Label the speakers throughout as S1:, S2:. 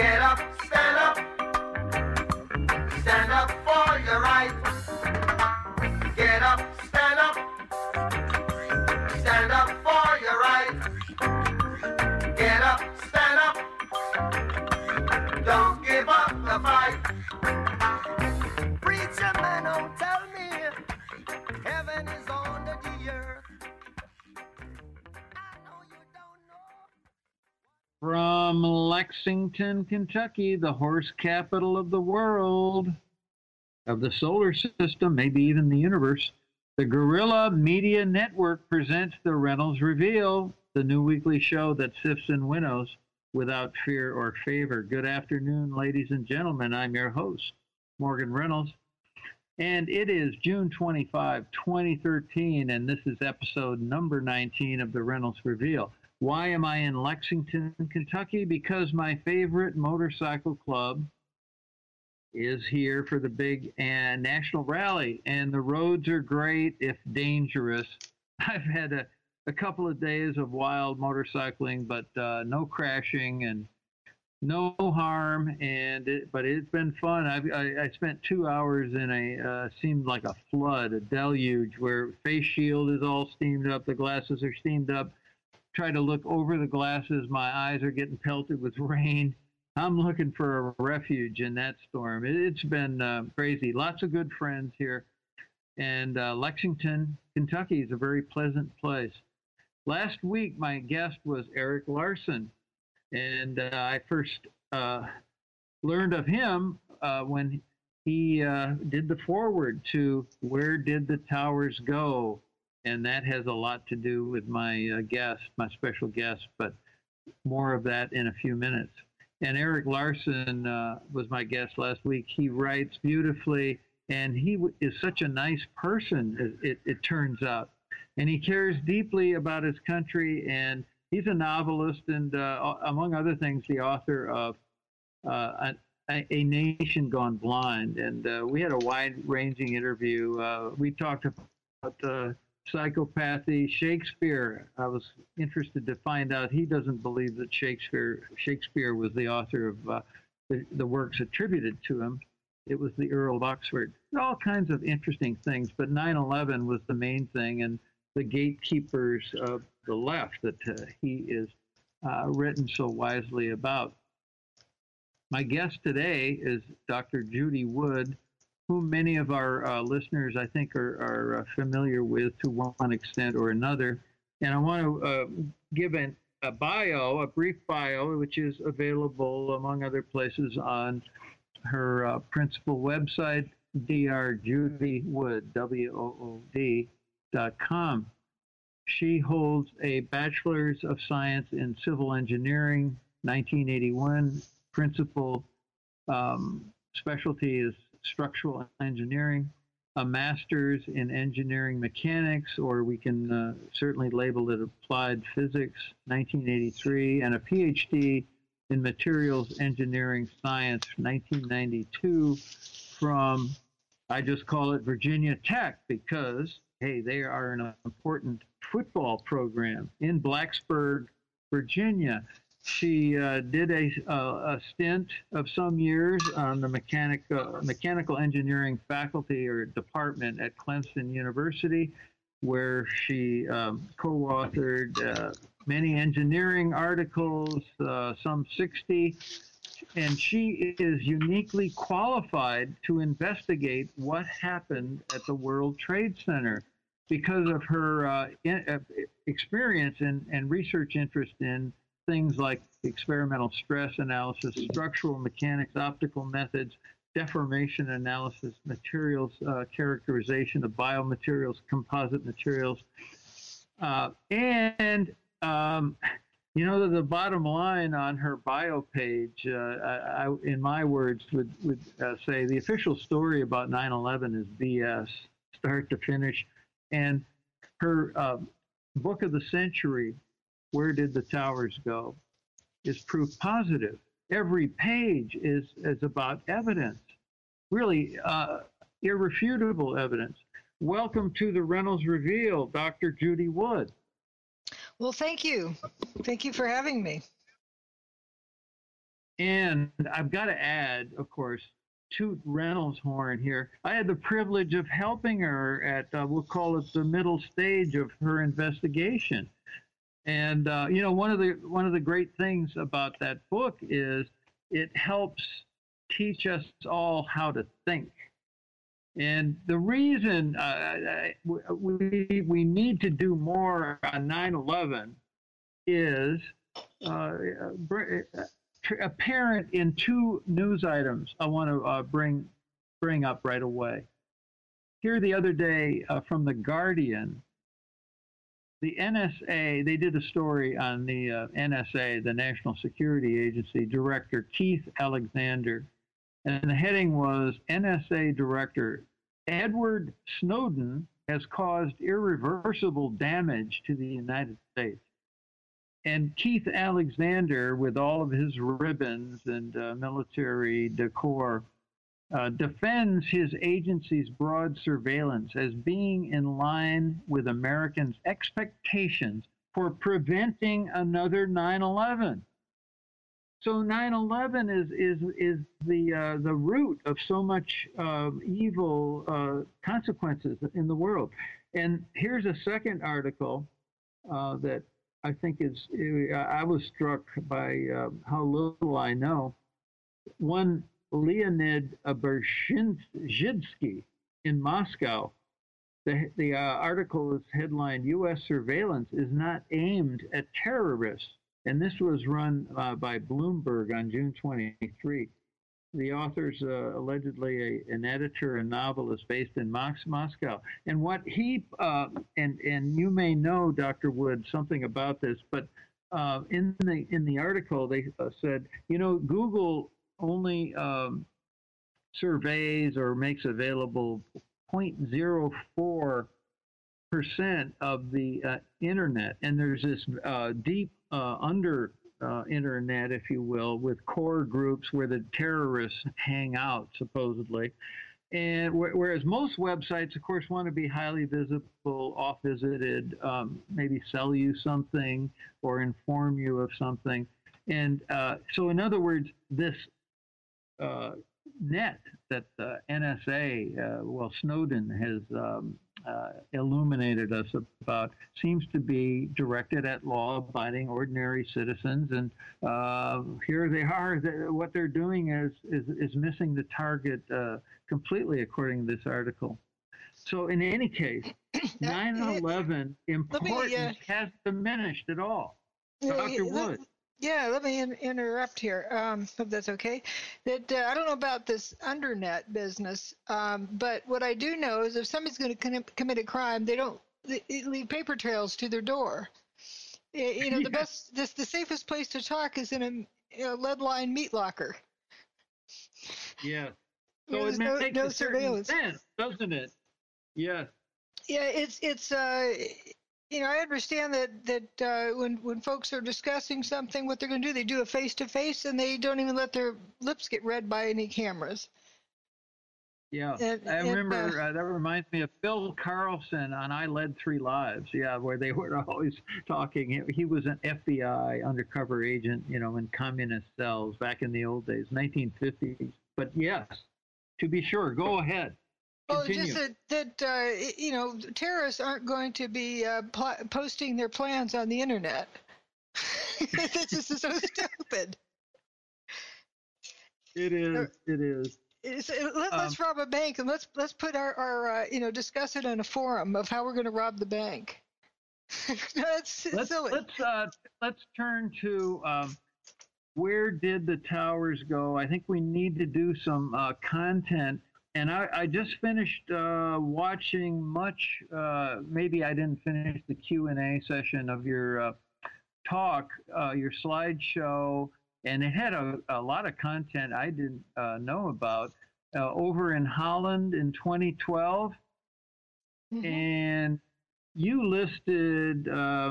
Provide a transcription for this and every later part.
S1: Get up, stand up for your right. Get up, stand up for your right. Get up, stand up, don't give up the fight. Preacher man, don't tell me heaven is under the earth. I know you don't know.
S2: From Lexington, Kentucky, the horse capital of the world, of the solar system, maybe even the universe, the Guerrilla Media Network presents the Reynolds Reveal, the new weekly show that sifts and winnows without fear or favor. Good afternoon, ladies and gentlemen. I'm your host, Morgan Reynolds, and it is June 25, 2013, and this is episode number 19 of the Reynolds Reveal. Why am I in Lexington, Kentucky? Because my favorite motorcycle club is here for the big national rally, and the roads are great if dangerous. I've had a couple of days of wild motorcycling, but no crashing and no harm, but it's been fun. I spent 2 hours in seemed like a flood, a deluge, where face shield is all steamed up, the glasses are steamed up. Try to look over the glasses, my eyes are getting pelted with rain. I'm looking for a refuge in that storm. It's been crazy. Lots of good friends here. And Lexington, Kentucky is a very pleasant place. Last week, my guest was Erik Larson. And I first learned of him when he did the foreword to Where Did the Towers Go? And that has a lot to do with my guest, my special guest, but more of that in a few minutes. And Erik Larson was my guest last week. He writes beautifully, and he is such a nice person, it turns out. And he cares deeply about his country, and he's a novelist and, among other things, the author of A Nation Gone Blind. And we had a wide-ranging interview. We talked about psychopathy, Shakespeare. I was interested to find out he doesn't believe that Shakespeare was the author of the works attributed to him. It was the Earl of Oxford. All kinds of interesting things, but 9/11 was the main thing, and the gatekeepers of the left that he is written so wisely about. My guest today is Dr. Judy Wood, whom many of our listeners, I think, are familiar with to one extent or another. And I want to give a brief bio, which is available, among other places, on her principal website, drjudywood, WOOD.com. She holds a Bachelor's of Science in Civil Engineering, 1981. Principal specialty is structural engineering, a master's in engineering mechanics, or we can certainly label it applied physics, 1983, and a PhD in materials engineering science, 1992, from, I just call it Virginia Tech, because, hey, they are an important football program in Blacksburg, Virginia. She did a stint of some years on the mechanical engineering faculty or department at Clemson University, where she co-authored many engineering articles, some 60, and she is uniquely qualified to investigate what happened at the World Trade Center because of her experience and research interest in things like experimental stress analysis, structural mechanics, optical methods, deformation analysis, materials characterization of biomaterials, composite materials. You know, the bottom line on her bio page, I, in my words, would say the official story about 9/11 is BS, start to finish. And her book of the century, Where Did the Towers Go?, is proof positive. Every page is about evidence, really irrefutable evidence. Welcome to the Reynolds Reveal, Dr. Judy Wood.
S3: Well, thank you. Thank you for having me.
S2: And I've got to add, of course, toot Reynolds' horn here. I had the privilege of helping her at, we'll call it the middle stage of her investigation. And one of the great things about that book is it helps teach us all how to think. And the reason we need to do more on 9/11 is apparent in two news items I want to bring up right away. Here the other day from The Guardian, the NSA, they did a story on the NSA, the National Security Agency Director Keith Alexander, and the heading was NSA Director Edward Snowden has caused irreversible damage to the United States. And Keith Alexander, with all of his ribbons and military decor, defends his agency's broad surveillance as being in line with Americans' expectations for preventing another 9/11. So 9/11 is the root of so much evil consequences in the world. And here's a second article that I think I was struck by how little I know. One Leonid Berzhinsky in Moscow. The article is headlined, U.S. surveillance is not aimed at terrorists. And this was run by Bloomberg on June 23. The author's allegedly an editor and novelist based in Moscow. And what he, and you may know, Dr. Wood, something about this, but in the article, they said, Google only surveys or makes available 0.04% of the internet, and there's this deep under internet, if you will, with core groups where the terrorists hang out, supposedly. And whereas most websites, of course, want to be highly visible, oft-visited, maybe sell you something or inform you of something. And so, in other words, this net that the NSA, Snowden has illuminated us about, seems to be directed at law-abiding ordinary citizens, and here they are. What they're doing is missing the target completely, according to this article. So, in any case, 9/11 importance has diminished at all. Dr. Wood.
S3: Yeah, let me interrupt here, if that's okay. That I don't know about this undernet business, but what I do know is if somebody's going to commit a crime, they leave paper trails to their door. The safest place to talk is in a lead-lined meat locker.
S2: Yeah. So it makes no surveillance sense, doesn't it? Yeah.
S3: Yeah, it's I understand that when folks are discussing something, what they're going to do, they do a face-to-face, and they don't even let their lips get read by any cameras.
S2: Yeah, I remember, that reminds me of Phil Carlson on I Led 3 Lives, where they were always talking. He was an FBI undercover agent, in communist cells back in the old days, 1950s. But yes, to be sure, go ahead.
S3: Well, just that terrorists aren't going to be posting their plans on the internet. This is so stupid.
S2: It is. It is.
S3: Let's rob a bank, and let's put our discuss it in a forum of how we're going to rob the bank. It's silly.
S2: Let's turn to where did the towers go? I think we need to do some content. And I just finished watching much, maybe I didn't finish the Q&A session of your talk, your slideshow, and it had a lot of content I didn't know about over in Holland in 2012. Mm-hmm. And you listed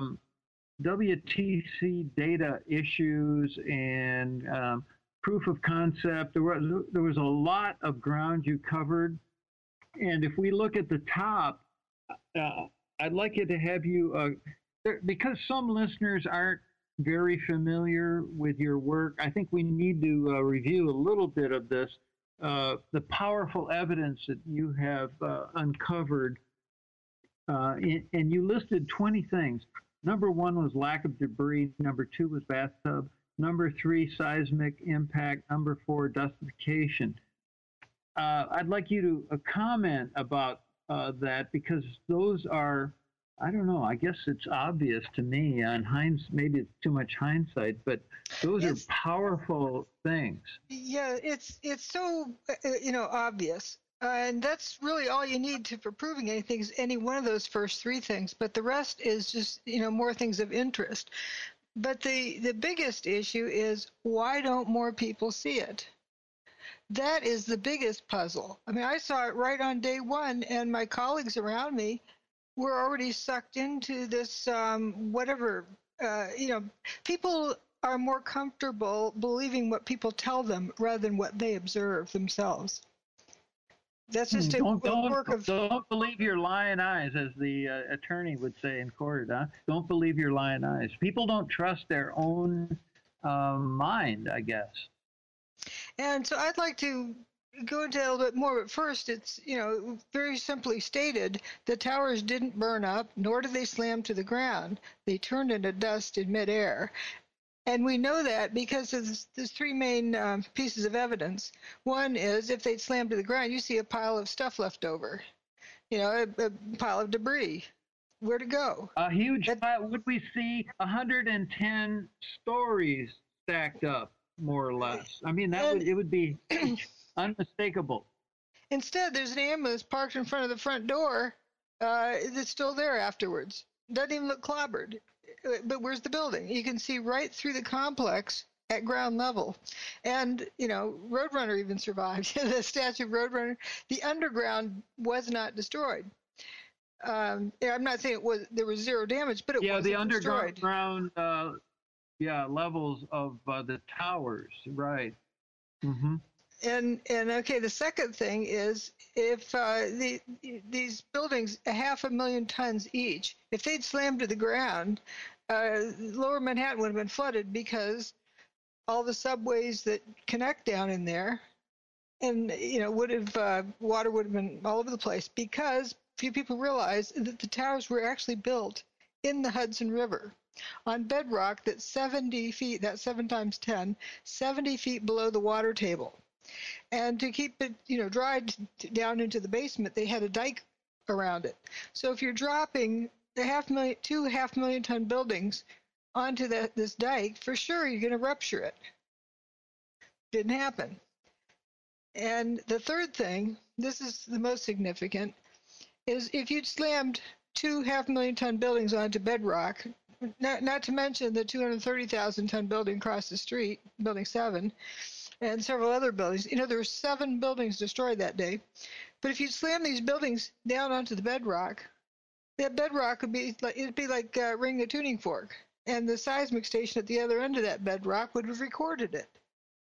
S2: WTC data issues and proof of concept. There was a lot of ground you covered. And if we look at the top, I'd like you to have you, because some listeners aren't very familiar with your work. I think we need to review a little bit of this, the powerful evidence that you have uncovered. And you listed 20 things. Number one was lack of debris. Number two was bathtub. Number three, seismic impact. Number four, dustification. I'd like you to comment about that, because those are, I don't know, I guess it's obvious to me on maybe it's too much hindsight, but those are powerful things.
S3: Yeah, it's so obvious, and that's really all you need for proving anything is any one of those first three things. But the rest is just more things of interest. But the biggest issue is, why don't more people see it? That is the biggest puzzle. I mean, I saw it right on day one, and my colleagues around me were already sucked into this whatever. People are more comfortable believing what people tell them rather than what they observe themselves. That's just a work of...
S2: Don't believe your lying eyes, as the attorney would say in court. Huh? Don't believe your lying eyes. People don't trust their own mind, I guess.
S3: And so I'd like to go into a little bit more, but first it's, very simply stated, the towers didn't burn up, nor did they slam to the ground. They turned into dust in midair. And we know that because there's three main pieces of evidence. One is, if they'd slammed to the ground, you see a pile of stuff left over, a pile of debris. Where to go?
S2: A huge pile. Would we see 110 stories stacked up, more or less? I mean, it would be unmistakable.
S3: Instead, there's an ambulance parked in front of the front door that's still there afterwards. Doesn't even look clobbered. But where's the building? You can see right through the complex at ground level. And, Roadrunner even survived. The statue of Roadrunner. The underground was not destroyed. I'm not saying there was zero damage, but it wasn't destroyed.
S2: The underground levels of the towers, right. Mm-hmm.
S3: And okay, the second thing is, if these buildings, 500,000 tons each, if they'd slammed to the ground, lower Manhattan would have been flooded, because all the subways that connect down in there, and water would have been all over the place, because few people realize that the towers were actually built in the Hudson River on bedrock that's 70 feet, that's 7 times 10, 70 feet below the water table. And to keep it, dry down into the basement, they had a dike around it. So if you're dropping two 500,000 ton buildings onto this dike, for sure you're going to rupture it. Didn't happen. And the third thing, this is the most significant, is if you'd slammed 2 500,000 ton buildings onto bedrock, not to mention the 230,000 ton building across the street, Building 7, and several other buildings. There were 7 buildings destroyed that day. But if you slam these buildings down onto the bedrock, that bedrock would be like ringing a tuning fork, and the seismic station at the other end of that bedrock would have recorded it.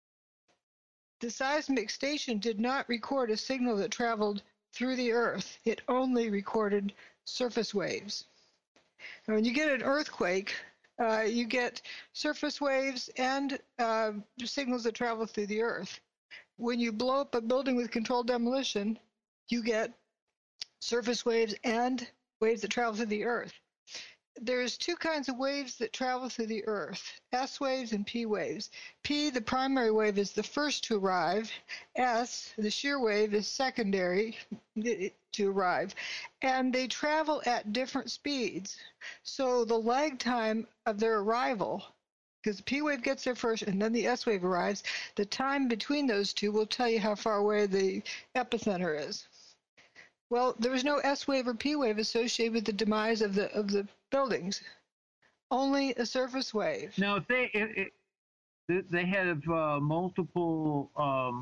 S3: The seismic station did not record a signal that traveled through the earth. It only recorded surface waves. And when you get an earthquake, you get surface waves and signals that travel through the earth. When you blow up a building with controlled demolition, you get surface waves and waves that travel through the earth. There's 2 kinds of waves that travel through the earth, S waves and P waves. P, the primary wave, is the first to arrive. S, the shear wave, is secondary to arrive. And they travel at different speeds. So the lag time of their arrival, because the P wave gets there first and then the S wave arrives, the time between those two will tell you how far away the epicenter is. Well, there was no S wave or P wave associated with the demise of the buildings. Only a surface wave.
S2: Now, if they have multiple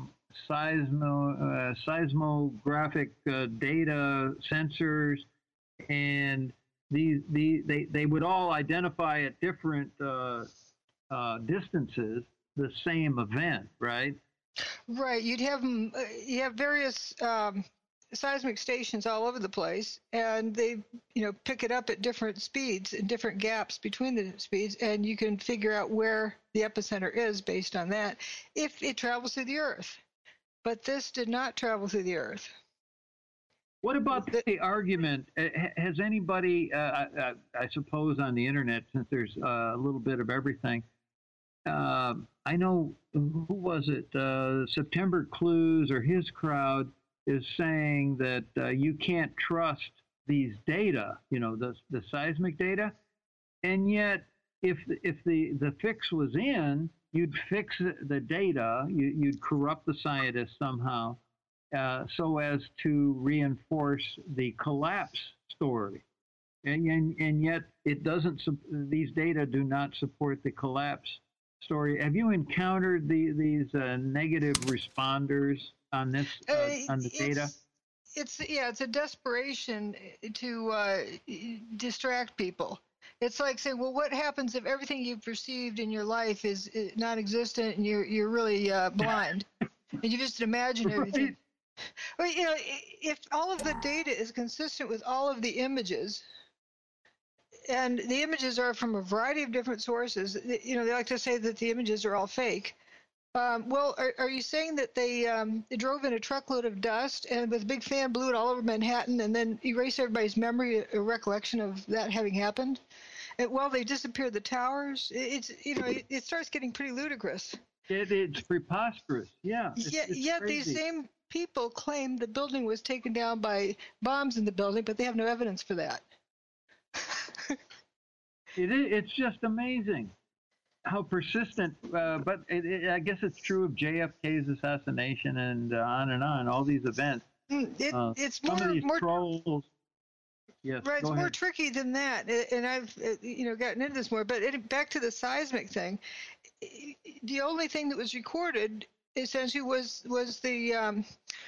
S2: seismographic data sensors, and they would all identify at different distances the same event, right?
S3: Right. You have various seismic stations all over the place, and they, pick it up at different speeds and different gaps between the speeds, and you can figure out where the epicenter is based on that if it travels through the Earth. But this did not travel through the Earth.
S2: What about the argument? Has anybody, I suppose on the internet, since there's a little bit of everything, I know, who was it? September Clues or his crowd is saying that you can't trust these data, the seismic data. And yet, if the fix was in, you'd fix the data, you'd corrupt the scientists somehow so as to reinforce the collapse story. And yet, it doesn't. These data do not support the collapse story. Have you encountered these negative responders on this on the data?
S3: It's a desperation to distract people. It's like saying, well, what happens if everything you've perceived in your life is non-existent and you're really blind, and you just imagine everything. Right. Well, if all of the data is consistent with all of the images, and the images are from a variety of different sources, they like to say that the images are all fake. Well, are you saying that they drove in a truckload of dust and with a big fan blew it all over Manhattan and then erased everybody's memory or recollection of that having happened? Well, they disappeared the towers. It starts getting pretty ludicrous.
S2: It's preposterous. Yeah.
S3: Yet
S2: crazy.
S3: These same people claim the building was taken down by bombs in the building, but they have no evidence for that.
S2: It's just amazing how persistent, but I guess it's true of JFK's assassination and on, all these events.
S3: It's
S2: some of these
S3: more
S2: trolls. Yes,
S3: right, it's
S2: more
S3: more tricky than that, and I've gotten into this more. But back to the seismic thing, the only thing that was recorded essentially was the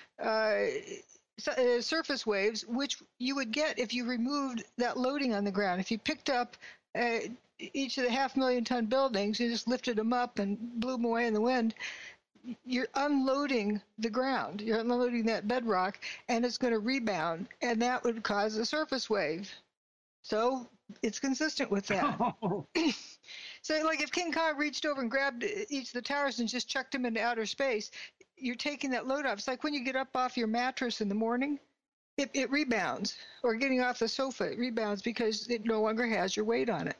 S3: surface waves, which you would get if you removed that loading on the ground. If you picked up each of the 500,000-ton buildings, you just lifted them up and blew them away in the wind, you're unloading the ground. You're unloading that bedrock, and it's going to rebound, and that would cause a surface wave. So it's consistent with that. So, like, if King Kong reached over and grabbed each of the towers and just chucked them into outer space, you're taking that load off. It's like when you get up off your mattress in the morning, it rebounds, or getting off the sofa, it rebounds because it no longer has your weight on it.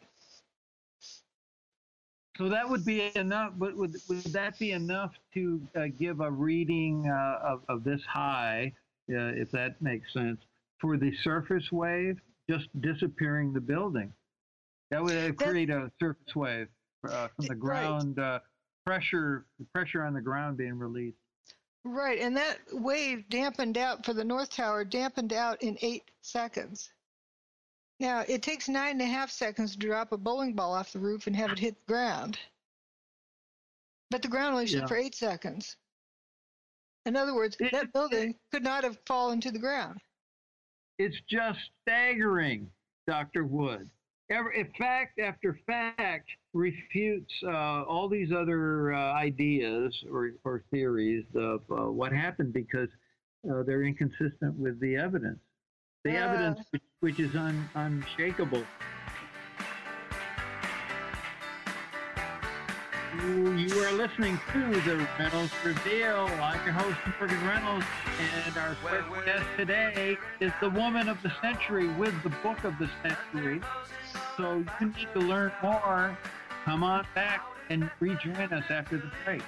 S2: So that would be enough, but would that be enough to give a reading of this high, if that makes sense, for the surface wave just disappearing the building? That would create a surface wave from the ground, right. The pressure on the ground being released.
S3: Right, and that wave dampened out for the North Tower, dampened out in 8 seconds. Now, it takes 9.5 seconds to drop a bowling ball off the roof and have it hit the ground. But the ground only shook for 8 seconds. In other words, that building could not have fallen to the ground.
S2: It's just staggering, Dr. Wood. Fact after fact refutes all these other ideas or theories of what happened because they're inconsistent with the evidence. The evidence which is unshakable. You are listening to the Reynolds Reveal. I'm your host, Morgan Reynolds, and our first guest today is the woman of the century with the book of the century. So you need to learn more. Come on back and rejoin us after the break.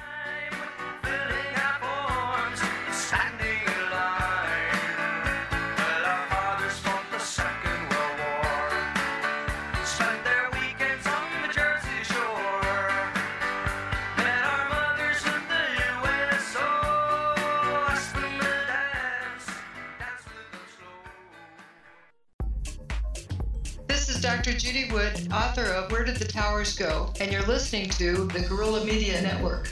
S3: Dr. Judy Wood, author of Where Did the Towers Go? And you're listening to the Guerrilla Media Network.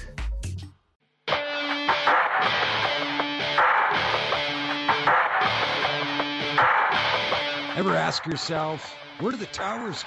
S4: Ever ask yourself, where do the towers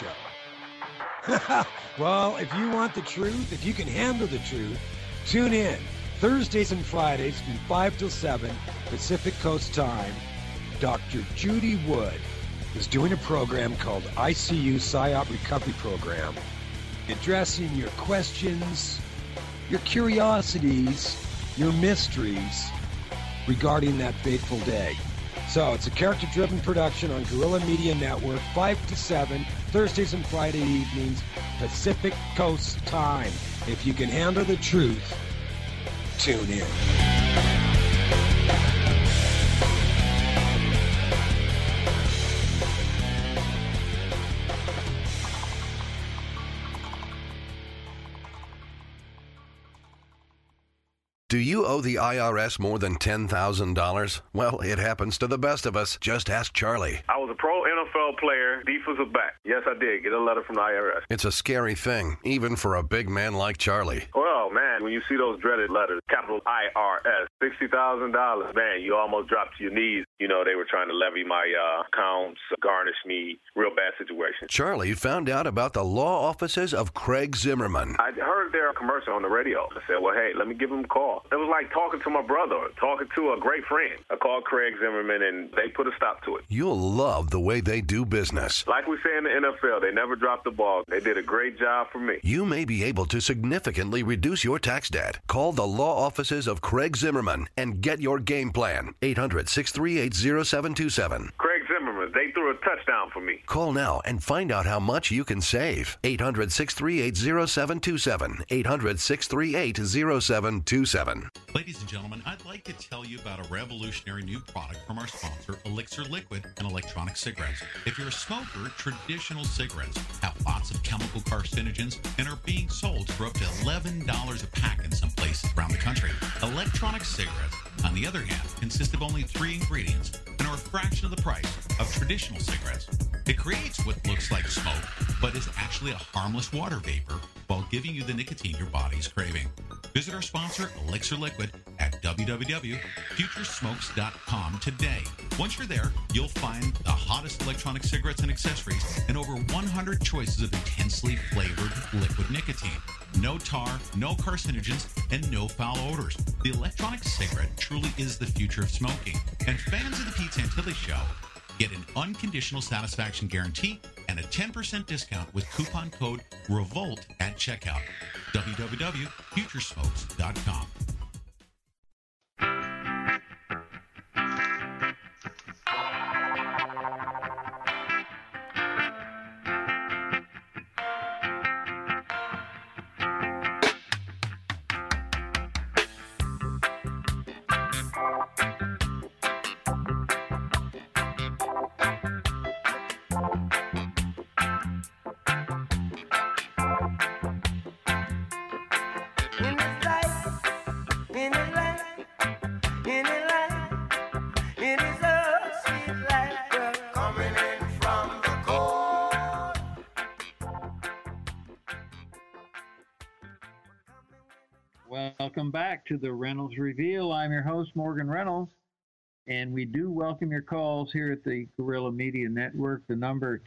S4: go? Well, if you want the truth, if you can handle the truth, tune in Thursdays and Fridays from 5 till 7 Pacific Coast Time, Dr. Judy Wood is doing a program called ICU PSYOP Recovery Program, addressing your questions, your curiosities, your mysteries regarding that fateful day. So it's a character-driven production on Guerrilla Media Network, 5 to 7, Thursdays and Friday evenings, Pacific Coast Time. If you can handle the truth, tune in.
S5: Do you owe the IRS more than $10,000? Well, it happens to the best of us. Just ask Charlie.
S6: I was a pro NFL player, defensive back. Yes, I did get a letter from the IRS.
S5: It's a scary thing, even for a big man like Charlie.
S6: Well, man, when you see those dreaded letters, capital IRS, $60,000, man, you almost drop to your knees. You know, they were trying to levy my accounts, garnish me, real bad situation.
S5: Charlie found out about the law offices of Craig Zimmerman.
S6: I heard their commercial on the radio. I said, well, hey, let me give them a call. It was like talking to my brother, talking to a great friend. I called Craig Zimmerman, and they put a stop to it.
S5: You'll love the way they do business.
S6: Like we say in the NFL, they never dropped the ball. They did a great job for me.
S5: You may be able to significantly reduce your tax debt. Call the law offices of Craig Zimmerman and get your game plan. 800-638-0727.
S6: Craig Zimmerman, they threw a touchdown for me.
S5: Call now and find out how much you can save. 800-638-0727. 800-638-0727.
S7: Ladies and gentlemen, I'd like to tell you about a revolutionary new product from our sponsor, Elixir Liquid and Electronic Cigarettes. If you're a smoker, traditional cigarettes have lots of chemical carcinogens and are being sold for up to $11 a pack in some places around the country. Electronic cigarettes, on the other hand, consist of only 3 ingredients and are a fraction of the price of traditional cigarettes. It creates what looks like smoke, but is actually a harmless water vapor while giving you the nicotine your body's craving. Visit our sponsor, Elixir Liquid, at www.futuresmokes.com today. Once you're there, you'll find the hottest electronic cigarettes and accessories and over 100 choices of intensely flavored liquid nicotine. No tar, no carcinogens, and no foul odors. The electronic cigarette truly is the future of smoking. And fans of the Pete Santilli Show get an unconditional satisfaction guarantee and a 10% discount with coupon code REVOLT at checkout. www.futuresmokes.com.
S2: Welcome back to the Reynolds Reveal. I'm your host, Morgan Reynolds, and we do welcome your calls here at the Guerrilla Media Network. The number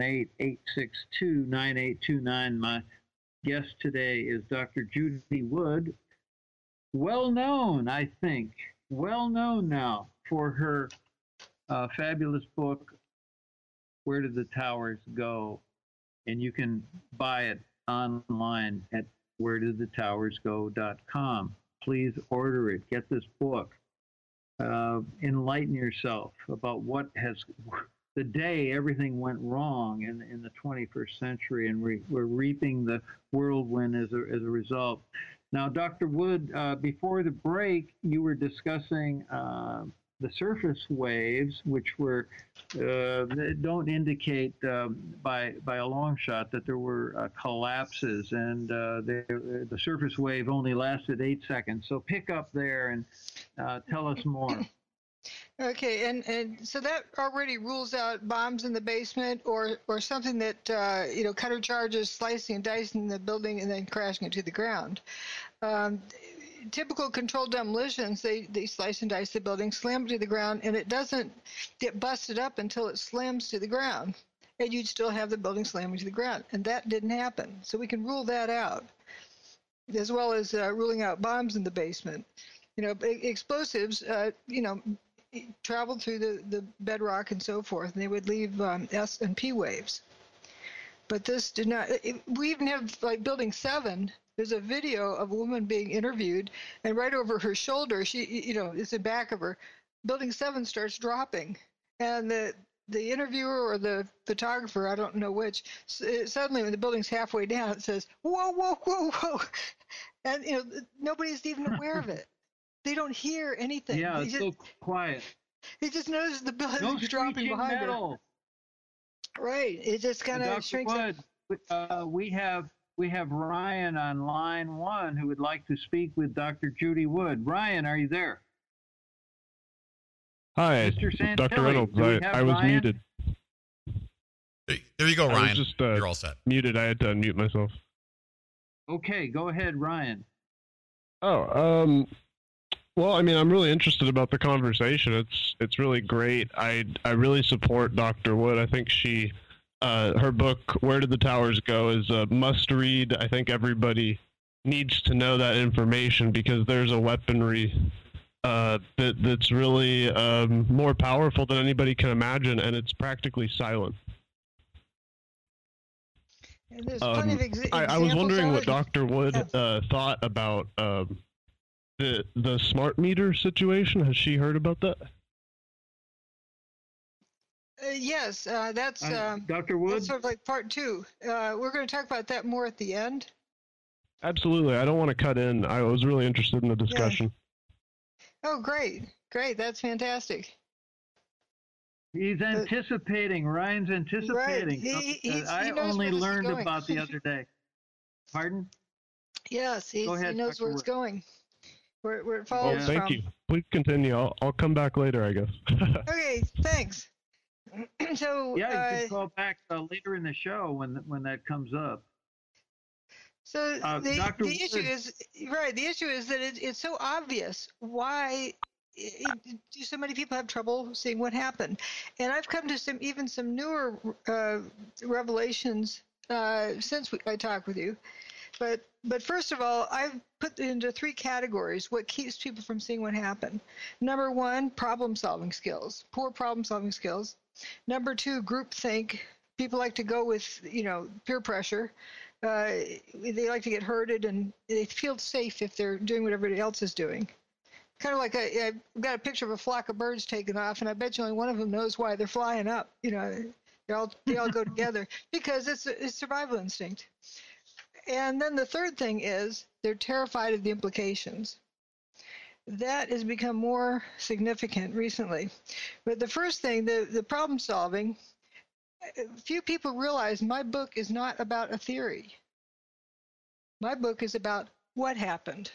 S2: 218-862-9829. My guest today is Dr. Judy Wood, well known now for her fabulous book, Where Did the Towers Go? And you can buy it online at wheredidthetowersgo.com. Please order it. Get this book. Enlighten yourself about what has the day everything went wrong in the 21st century, and we're reaping the whirlwind as a result. Now, Dr. Wood, before the break, you were discussing the surface waves, which were don't indicate by a long shot that there were collapses, and the surface wave only lasted 8 seconds. So pick up there and tell us more.
S3: Okay, and so that already rules out bombs in the basement or something that cutter charges, slicing and dicing the building and then crashing it to the ground. Typical controlled demolitions, they slice and dice the building, slam it to the ground, and it doesn't get busted up until it slams to the ground. And you'd still have the building slamming to the ground. And that didn't happen. So we can rule that out. as well as ruling out bombs in the basement. Explosives, traveled through the bedrock and so forth, and they would leave S and P waves. But this did not. We even have, like, Building 7. There's a video of a woman being interviewed, and right over her shoulder, it's the back of her. Building 7 starts dropping, and the interviewer or the photographer, I don't know which, suddenly when the building's halfway down, it says, "Whoa, whoa, whoa, whoa," and nobody's even aware of it. They don't hear anything.
S2: Yeah, it's so quiet.
S3: They just notice the building's
S2: No
S3: dropping behind
S2: metal.
S3: her. Right. It just kind of shrinks up.
S2: We have Ryan on line 1 who would like to speak with Dr. Judy Wood. Ryan, are you there?
S8: Hi,
S2: Mr. Santelli,
S8: Dr. Reynolds. I was
S2: Ryan?
S8: muted.
S7: There you go, Ryan.
S8: I was just,
S7: you're all set.
S8: Muted. I had to unmute myself.
S2: Okay, go ahead, Ryan.
S8: Oh, well, I mean, I'm really interested about the conversation. It's really great. I really support Dr. Wood. I think she, her book, Where Did the Towers Go, is a must read. I think everybody needs to know that information because there's a weaponry that's really more powerful than anybody can imagine, and it's practically silent.
S3: And there's plenty of
S8: I was wondering what Dr. Wood thought about the smart meter situation. Has she heard about that?
S3: Yes, that's
S2: Dr. Wood.
S3: that's sort of like part 2. We're going to talk about that more at the end.
S8: Absolutely. I don't want to cut in. I was really interested in the discussion.
S3: Yeah. Oh, great. That's fantastic.
S2: He's anticipating. Ryan's anticipating.
S3: Right.
S2: I only learned about the other day. Pardon?
S3: Yes, he knows
S2: Dr.
S3: where it's
S2: Wood.
S3: going, where it follows from.
S8: Thank you. Please continue. I'll come back later, I guess.
S3: Okay, thanks. So
S2: yeah, you can call back later in the show when that comes up.
S3: So the issue
S2: Wood.
S3: is right. The issue is that it's so obvious why do so many people have trouble seeing what happened, and I've come to some newer revelations since I talked with you. But first of all, I've put into 3 categories what keeps people from seeing what happened. Number 1, problem-solving skills, poor problem-solving skills. Number 2, groupthink. People like to go with peer pressure. They like to get herded, and they feel safe if they're doing what everybody else is doing. Kind of like I've got a picture of a flock of birds taking off, and I bet you only one of them knows why they're flying up. They all go together because it's survival instinct. And then the third thing is they're terrified of the implications. That has become more significant recently. But the first thing, the problem solving, few people realize my book is not about a theory. My book is about what happened.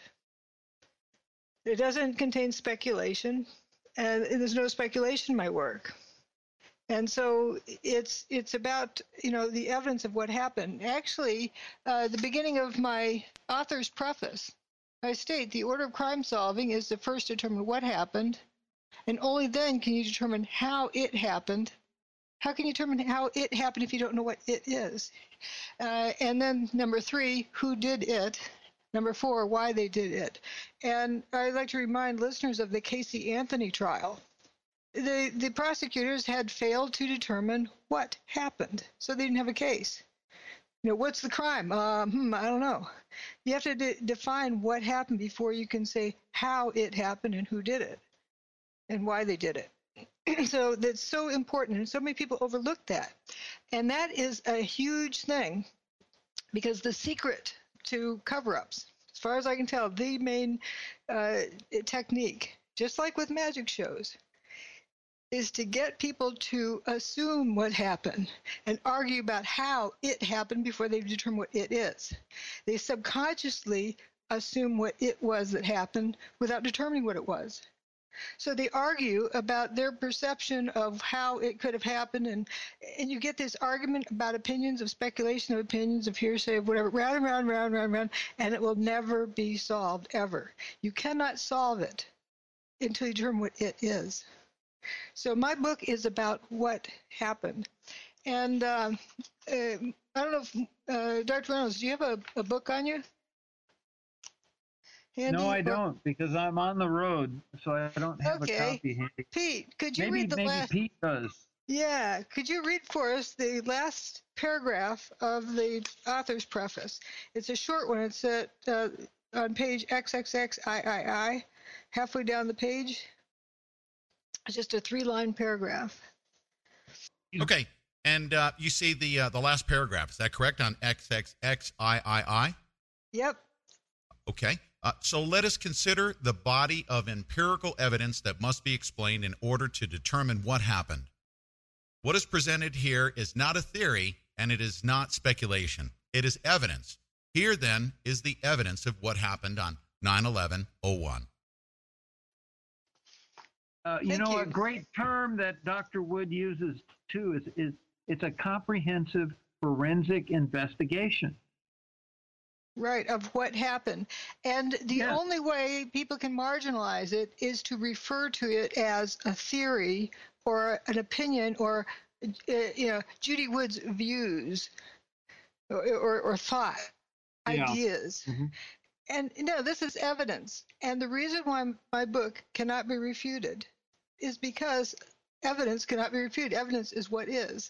S3: It doesn't contain speculation, and there's no speculation in my work. And so it's about the evidence of what happened. Actually, the beginning of my author's preface, I state the order of crime solving is to first determine what happened, and only then can you determine how it happened. How can you determine how it happened if you don't know what it is? And then number 3, who did it? Number 4, why they did it. And I'd like to remind listeners of the Casey Anthony trial. The prosecutors had failed to determine what happened, so they didn't have a case. What's the crime? I don't know. You have to define what happened before you can say how it happened and who did it and why they did it. So that's so important, and so many people overlook that. And that is a huge thing because the secret to cover-ups, as far as I can tell, the main technique, just like with magic shows, is to get people to assume what happened and argue about how it happened before they determine what it is. They subconsciously assume what it was that happened without determining what it was. So they argue about their perception of how it could have happened, and you get this argument about opinions, of speculation, of opinions, of hearsay, of whatever, round and round, and it will never be solved, ever. You cannot solve it until you determine what it is. So my book is about what happened. And I don't know if, Dr. Reynolds, do you have a book on you? handy?
S2: No, I don't, because I'm on the road, so I don't have a
S3: Okay.
S2: copy handy.
S3: Pete, could you
S2: Maybe
S3: read the last?
S2: Pete does.
S3: Yeah, could you read for us the last paragraph of the author's preface? It's a short one. It's on page XXXIII, halfway down the page. It's just a 3-line paragraph.
S7: Okay, and you see the last paragraph. Is that correct on XXXIII?
S3: Yep.
S7: Okay. So let us consider the body of empirical evidence that must be explained in order to determine what happened. What is presented here is not a theory, and it is not speculation. It is evidence. Here, then, is the evidence of what happened on 9/11/01.
S2: A great term that Dr. Wood uses, too, is it's a comprehensive forensic investigation.
S3: Right, of what happened. And the only way people can marginalize it is to refer to it as a theory or an opinion or, Judy Wood's views or thought, ideas.
S2: Mm-hmm.
S3: And no, this is evidence. And the reason why my book cannot be refuted is because evidence cannot be refuted. Evidence is what is.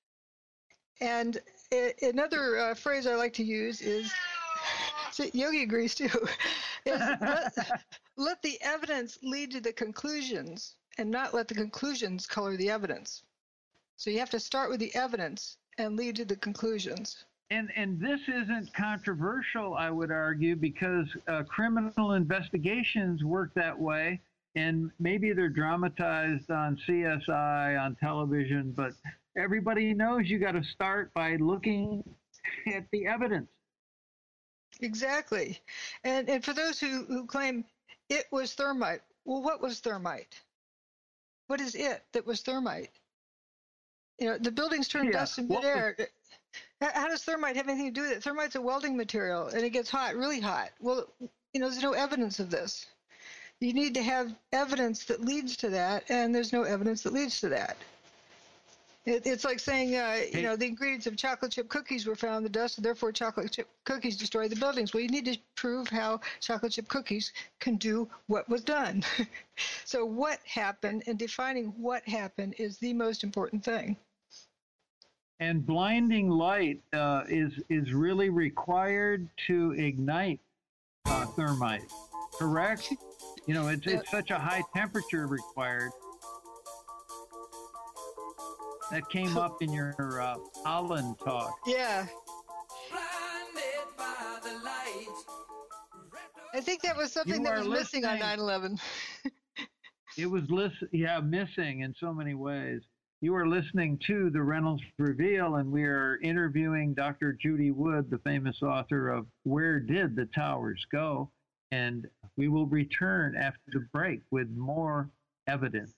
S3: And another phrase I like to use is, Yogi agrees too, is let the evidence lead to the conclusions and not let the conclusions color the evidence. So you have to start with the evidence and lead to the conclusions.
S2: And this isn't controversial, I would argue, because criminal investigations work that way, and maybe they're dramatized on CSI, on television, but everybody knows you got to start by looking at the evidence.
S3: Exactly. And for those who claim it was thermite, well, what was thermite? What is it that was thermite? The buildings turn dust in midair. How does thermite have anything to do with it? Thermite's a welding material, and it gets hot, really hot. Well, there's no evidence of this. You need to have evidence that leads to that, and there's no evidence that leads to that. It's like saying, the ingredients of chocolate chip cookies were found in the dust, and therefore chocolate chip cookies destroy the buildings. Well, you need to prove how chocolate chip cookies can do what was done. So what happened, and defining what happened is the most important thing.
S2: And blinding light is really required to ignite thermite, correct? It's such a high temperature required. That came up in your Holland talk.
S3: Yeah. I think that was something that was missing on 9/11.
S2: It was missing in so many ways. You are listening to the Reynolds Reveal, and we are interviewing Dr. Judy Wood, the famous author of Where Did the Towers Go? And we will return after the break with more evidence.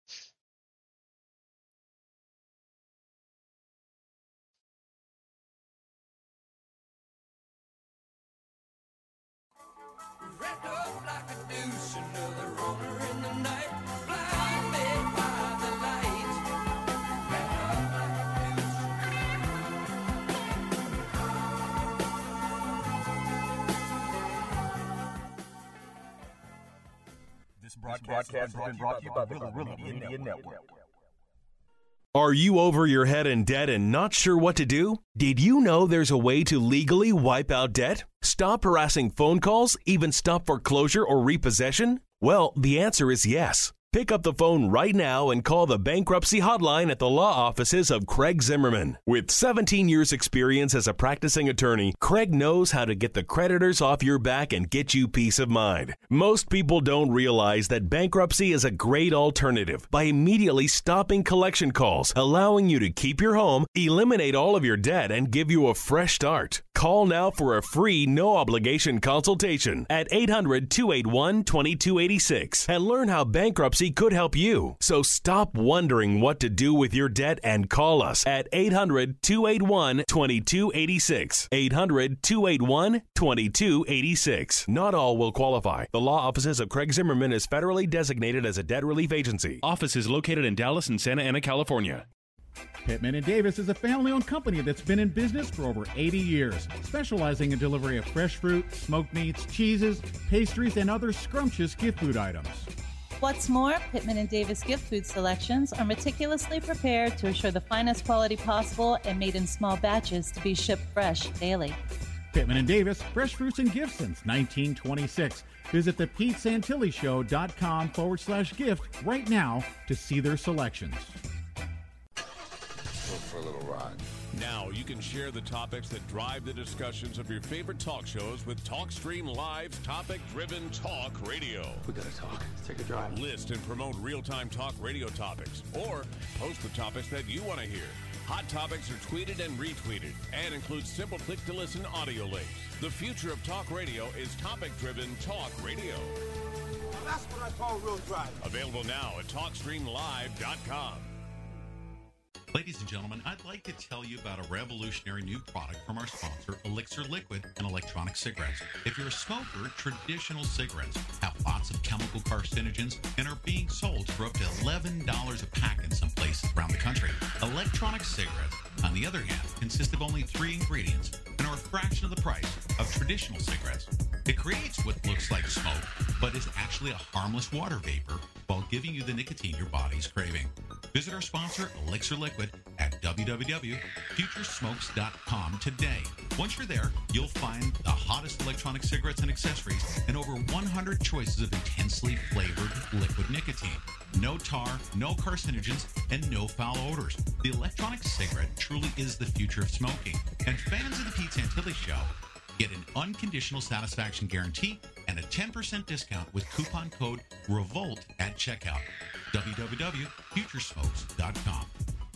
S9: This broadcast has been brought to you by the Gorilla Media Network.
S10: Are you over your head in debt and not sure what to do? Did you know there's a way to legally wipe out debt? Stop harassing phone calls? Even stop foreclosure or repossession? Well, the answer is yes. Pick up the phone right now and call the bankruptcy hotline at the law offices of Craig Zimmerman. With 17 years experience as a practicing attorney, Craig knows how to get the creditors off your back and get you peace of mind. Most people don't realize that bankruptcy is a great alternative by immediately stopping collection calls, allowing you to keep your home, eliminate all of your debt, and give you a fresh start. Call now for a free, no-obligation consultation at 800-281-2286 and learn how bankruptcy could help you. So stop wondering what to do with your debt and call us at 800-281-2286. 800-281-2286. Not all will qualify. The law offices of Craig Zimmerman is federally designated as a debt relief agency. Office is located in Dallas and Santa Ana, California.
S11: Pittman & Davis is a family-owned company that's been in business for over 80 years, specializing in delivery of fresh fruit, smoked meats, cheeses, pastries, and other scrumptious gift food items.
S12: What's more, Pittman & Davis gift food selections are meticulously prepared to assure the finest quality possible and made in small batches to be shipped fresh daily.
S11: Pittman & Davis, fresh fruits and gifts since 1926. Visit the PeteSantilliShow.com/gift right now to see their selections.
S13: For a little ride.
S14: Now you can share the topics that drive the discussions of your favorite talk shows with TalkStream Live's topic-driven talk radio.
S15: We gotta talk. Let's take a drive.
S14: List and promote real-time talk radio topics, or post the topics that you want to hear. Hot topics are tweeted and retweeted and include simple click-to-listen audio links. The future of talk radio is topic-driven talk radio.
S15: That's what I call real drive.
S14: Available now at TalkStreamLive.com.
S7: Ladies and gentlemen, I'd like to tell you about a revolutionary new product from our sponsor, Elixir Liquid and Electronic Cigarettes. If you're a smoker, traditional cigarettes have lots of chemical carcinogens and are being sold for up to $11 a pack in some places around the country. Electronic cigarettes, on the other hand, consist of only 3 ingredients and are a fraction of the price of traditional cigarettes. It creates what looks like smoke, but is actually a harmless water vapor while giving you the nicotine your body's craving. Visit our sponsor, Elixir Liquid, at www.futuresmokes.com today. Once you're there, you'll find the hottest electronic cigarettes and accessories and over 100 choices of intensely flavored liquid nicotine. No tar, no carcinogens, and no foul odors. The electronic cigarette truly is the future of smoking. And fans of the Pete Santilli Show get an unconditional satisfaction guarantee and a 10% discount with coupon code REVOLT at checkout. www.futuresmokes.com.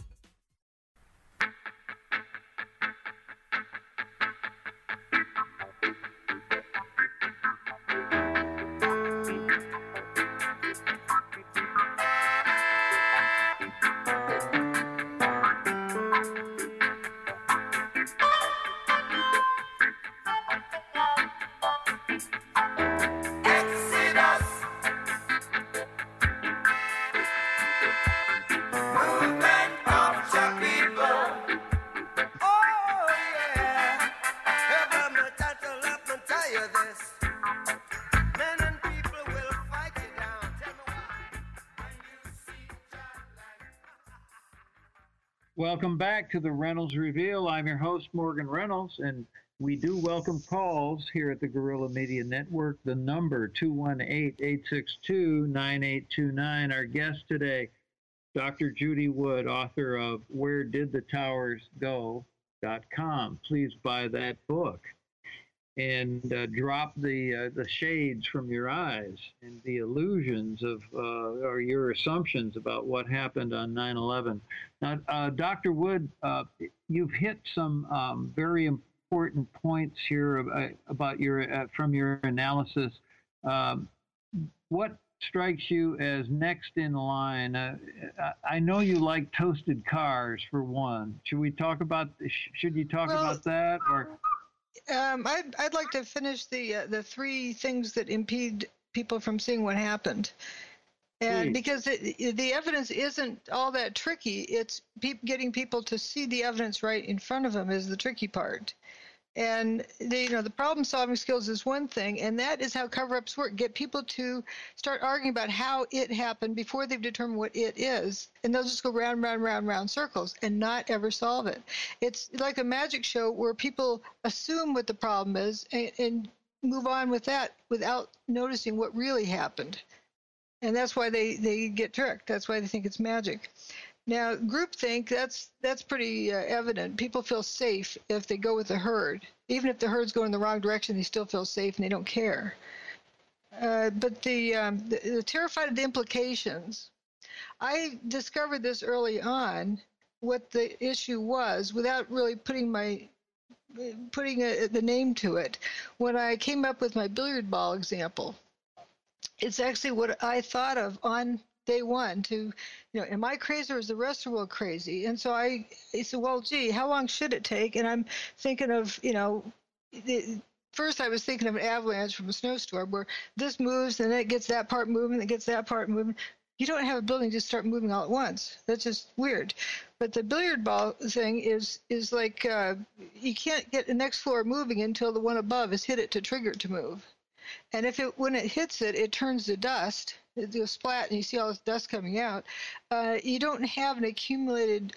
S2: Welcome back to the Reynolds Reveal. I'm your host, Morgan Reynolds, and we do welcome calls here at the Guerrilla Media Network. The number 218-862-9829. Our guest today, Dr. Judy Wood, author of WhereDidTheTowersGo.com. Please buy that book and drop the shades from your eyes and the illusions of or your assumptions about what happened on 9/11. Now, Dr. Wood, you've hit some very important points here about your from your analysis. What strikes you as next in line? I know you like toasted cars, for one. Should we talk about? Should you talk about that or?
S3: I'd like to finish the 3 things that impede people from seeing what happened. And because the evidence isn't all that tricky, it's getting people to see the evidence right in front of them is the tricky part. And the problem-solving skills is one thing, and that is how cover-ups work. Get people to start arguing about how it happened before they've determined what it is, and they'll just go round, round, round, round circles and not ever solve it. It's like a magic show where people assume what the problem is and move on with that without noticing what really happened. And that's why they get tricked. That's why they think it's magic. Now, groupthink, that's pretty evident. People feel safe if they go with the herd. Even if the herd's going in the wrong direction, they still feel safe and they don't care. But the terrified of the implications, I discovered this early on, what the issue was, without really putting the name to it. When I came up with my billiard ball example, it's actually what I thought of on day one to, am I crazy or is the rest of the world crazy? And so I said, well, gee, how long should it take? And I'm thinking of, first I was thinking of an avalanche from a snowstorm where this moves and then it gets that part moving, it gets that part moving. You don't have a building just start moving all at once. That's just weird. But the billiard ball thing is like you can't get the next floor moving until the one above has hit it to trigger it to move. And when it hits it, it turns to dust. It goes splat, and you see all this dust coming out. You don't have an accumulated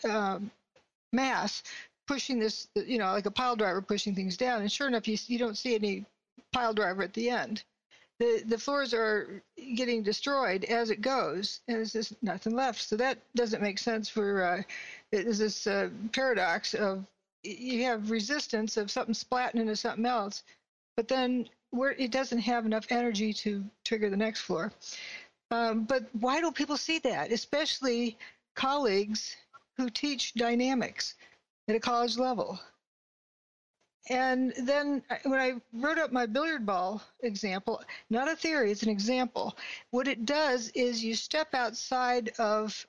S3: mass pushing this, like a pile driver pushing things down. And sure enough, you don't see any pile driver at the end. The floors are getting destroyed as it goes, and there's just nothing left. So that doesn't make sense for there's this paradox of you have resistance of something splatting into something else, but then where it doesn't have enough energy to trigger the next floor. But why don't people see that, especially colleagues who teach dynamics at a college level? And then when I wrote up my billiard ball example, not a theory, it's an example. What it does is you step outside of,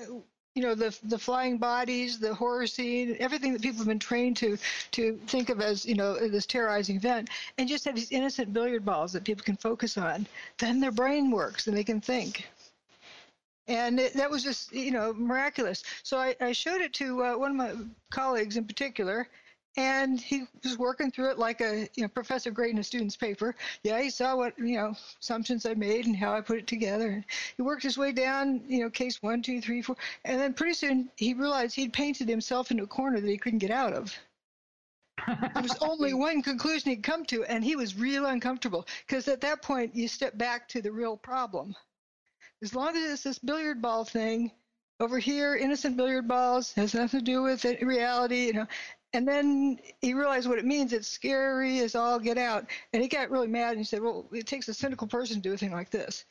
S3: the flying bodies, the horror scene, everything that people have been trained to think of as, this terrorizing event, and just have these innocent billiard balls that people can focus on. Then their brain works and they can think. And that was just, miraculous. So I showed it to one of my colleagues in particular, and he was working through it like a professor grading a student's paper. Yeah, he saw what assumptions I made and how I put it together. And he worked his way down, case 1, 2, 3, 4, and then pretty soon he realized he'd painted himself into a corner that he couldn't get out of. There was only one conclusion he'd come to, and he was real uncomfortable because at that point you step back to the real problem. As long as it's this billiard ball thing over here, innocent billiard balls, has nothing to do with it, reality, And then he realized what it means. It's scary as all get out. And he got really mad and he said, well, it takes a cynical person to do a thing like this.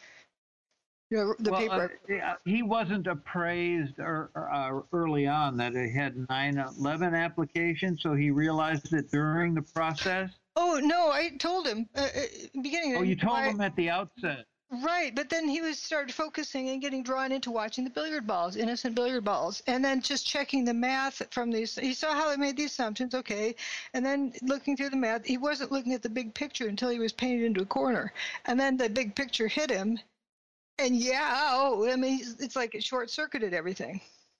S3: Paper.
S2: He wasn't appraised early on that it had 9/11 applications, so he realized it during the process?
S3: Oh, no, I told him beginning.
S2: Oh, you told him at the outset.
S3: Right, but then he started focusing and getting drawn into watching the billiard balls, innocent billiard balls, and then just checking the math from these. He saw how I made the assumptions, okay, and then looking through the math. He wasn't looking at the big picture until he was painted into a corner, and then the big picture hit him, and it's like it short-circuited everything.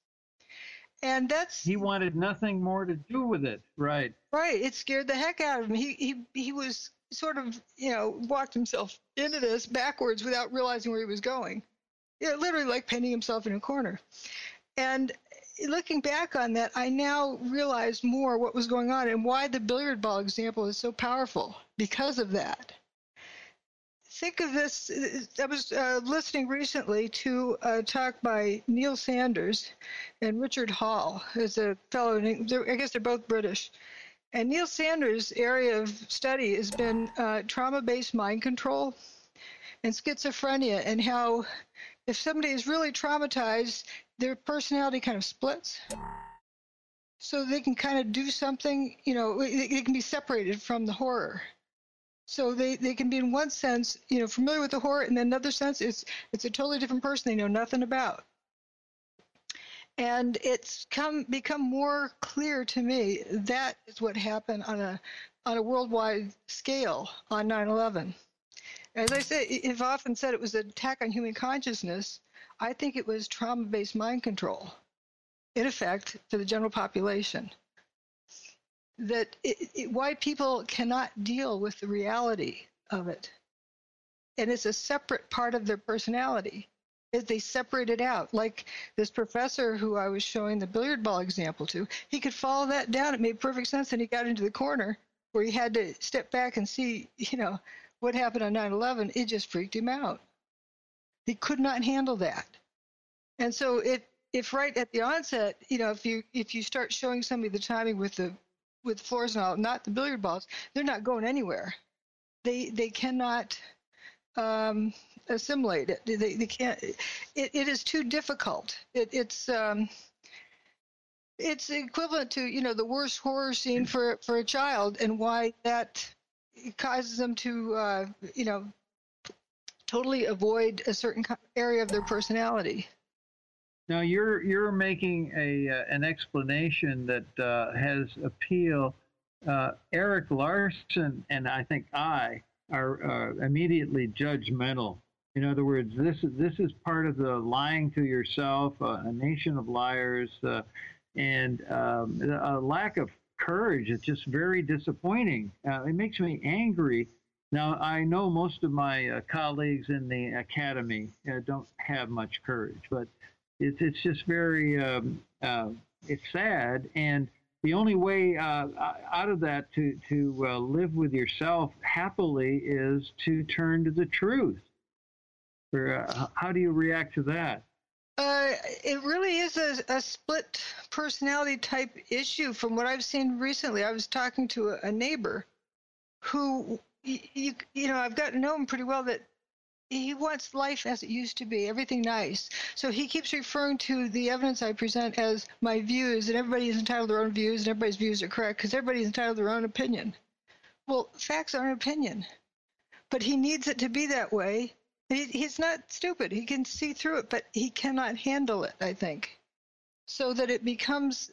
S3: And
S2: he wanted nothing more to do with it, right?
S3: Right, it scared the heck out of him. He was sort of, walked himself into this backwards without realizing where he was going. Literally like painting himself in a corner. And looking back on that, I now realize more what was going on and why the billiard ball example is so powerful because of that. Think of this. I was listening recently to a talk by Neil Sanders and Richard Hall, as a fellow. I guess they're both British. And Neil Sanders' area of study has been trauma-based mind control and schizophrenia, and how if somebody is really traumatized, their personality kind of splits. So they can kind of do something, they can be separated from the horror. So they can be in one sense, familiar with the horror, and then another sense it's a totally different person they know nothing about. And it's become more clear to me that is what happened on a worldwide scale on 9/11. As I say, I've often said it was an attack on human consciousness. I think it was trauma-based mind control, in effect, to the general population. That why people cannot deal with the reality of it. And it's a separate part of their personality. They separate it out. Like this professor who I was showing the billiard ball example to, he could follow that down. It made perfect sense. And he got into the corner where he had to step back and see, what happened on 9/11. It just freaked him out. He could not handle that. And so if right at the onset, if you start showing somebody the timing with floors and all, not the billiard balls, they're not going anywhere. They cannot assimilate it. They can't. It is too difficult. It's equivalent to the worst horror scene for a child, and why that causes them to totally avoid a certain area of their personality.
S2: Now you're making an explanation that has appeal. Eric Larson and I think I are immediately judgmental In other words, this is part of the lying to yourself, a nation of liars, and a lack of courage. It's just very disappointing. It makes me angry. Now, I know most of my colleagues in the academy don't have much courage, but it's just very, it's sad. And the only way out of that to live with yourself happily is to turn to the truth. How do you react to that?
S3: It really is a split personality type issue from what I've seen recently. I was talking to a neighbor who, you know, I've gotten to know him pretty well, that he wants life as it used to be, everything nice. So he keeps referring to the evidence I present as my views, and everybody is entitled to their own views, and everybody's views are correct because everybody is entitled to their own opinion. Well, facts are an opinion, but he needs it to be that way. He's not stupid. He can see through it, but he cannot handle it, I think. So that it becomes,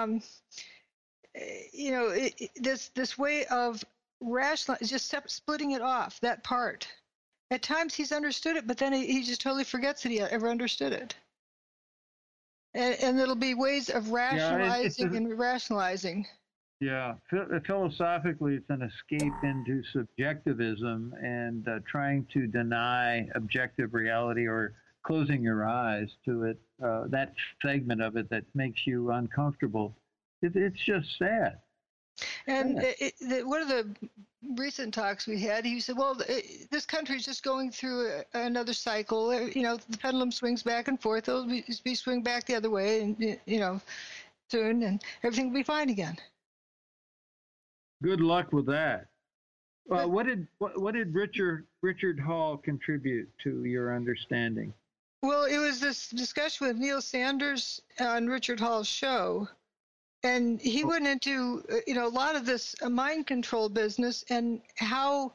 S3: you know, this way of rationalizing, just splitting it off, that part. At times he's understood it, but then he just totally forgets that he ever understood it. And it'll be ways of rationalizing and rationalizing.
S2: Yeah, philosophically, it's an escape into subjectivism and trying to deny objective reality or closing your eyes to it, that segment of it that makes you uncomfortable. It's just sad.
S3: And one of the recent talks we had, he said, well, this country is just going through another cycle. You know, the pendulum swings back and forth. It'll be swing back the other way, and, you know, soon, and everything will be fine again.
S2: Good luck with that. What did Richard Hall contribute to your understanding?
S3: Well, it was this discussion with Neil Sanders on Richard Hall's show, and he went into you know, a lot of this mind control business and how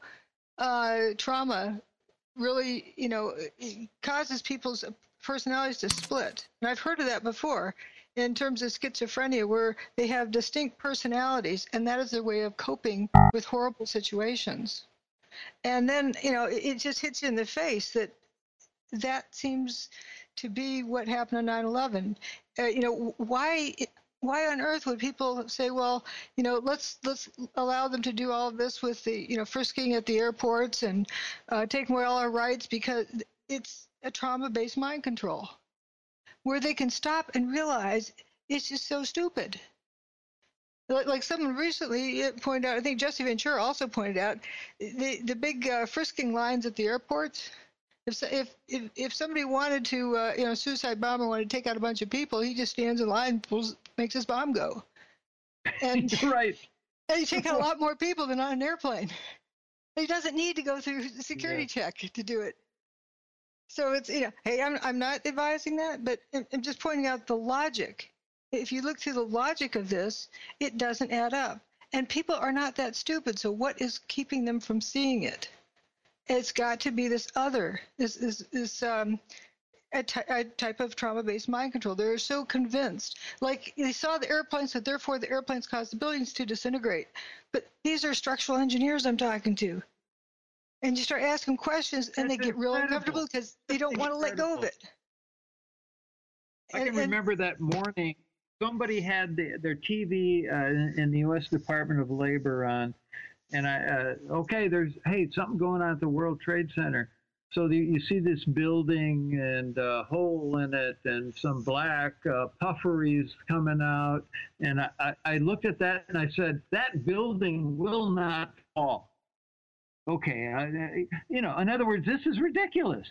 S3: trauma really, you know, causes people's personalities to split. And I've heard of that before, in terms of schizophrenia, where they have distinct personalities, and that is their way of coping with horrible situations. And then, you know, it just hits you in the face that seems to be what happened on 9/11. You know, why on earth would people say, well, you know, let's allow them to do all of this with the, you know, frisking at the airports and taking away all our rights, because it's a trauma-based mind control, where they can stop and realize it's just so stupid. Like someone recently pointed out, I think Jesse Ventura also pointed out, the big frisking lines at the airports. If somebody wanted to, you know, suicide bomber wanted to take out a bunch of people, he just stands in line, makes his bomb go. And
S2: right.
S3: And you take out a lot more people than on an airplane. He doesn't need to go through the security check to do it. So it's, you know, hey, I'm not advising that, but I'm just pointing out the logic. If you look through the logic of this, it doesn't add up. And people are not that stupid, so what is keeping them from seeing it? It's got to be this other, a type of trauma-based mind control. They're so convinced. Like, they saw the airplanes, so therefore the airplanes caused the buildings to disintegrate. But these are structural engineers I'm talking to. And you start asking questions, and they get real uncomfortable because they don't want to let go of it.
S2: I can remember that morning, somebody had their TV in the U.S. Department of Labor on, and there's something going on at the World Trade Center. So you see this building and a hole in it and some black puffery coming out. And I looked at that and I said, that building will not fall. Okay, you know, in other words, this is ridiculous.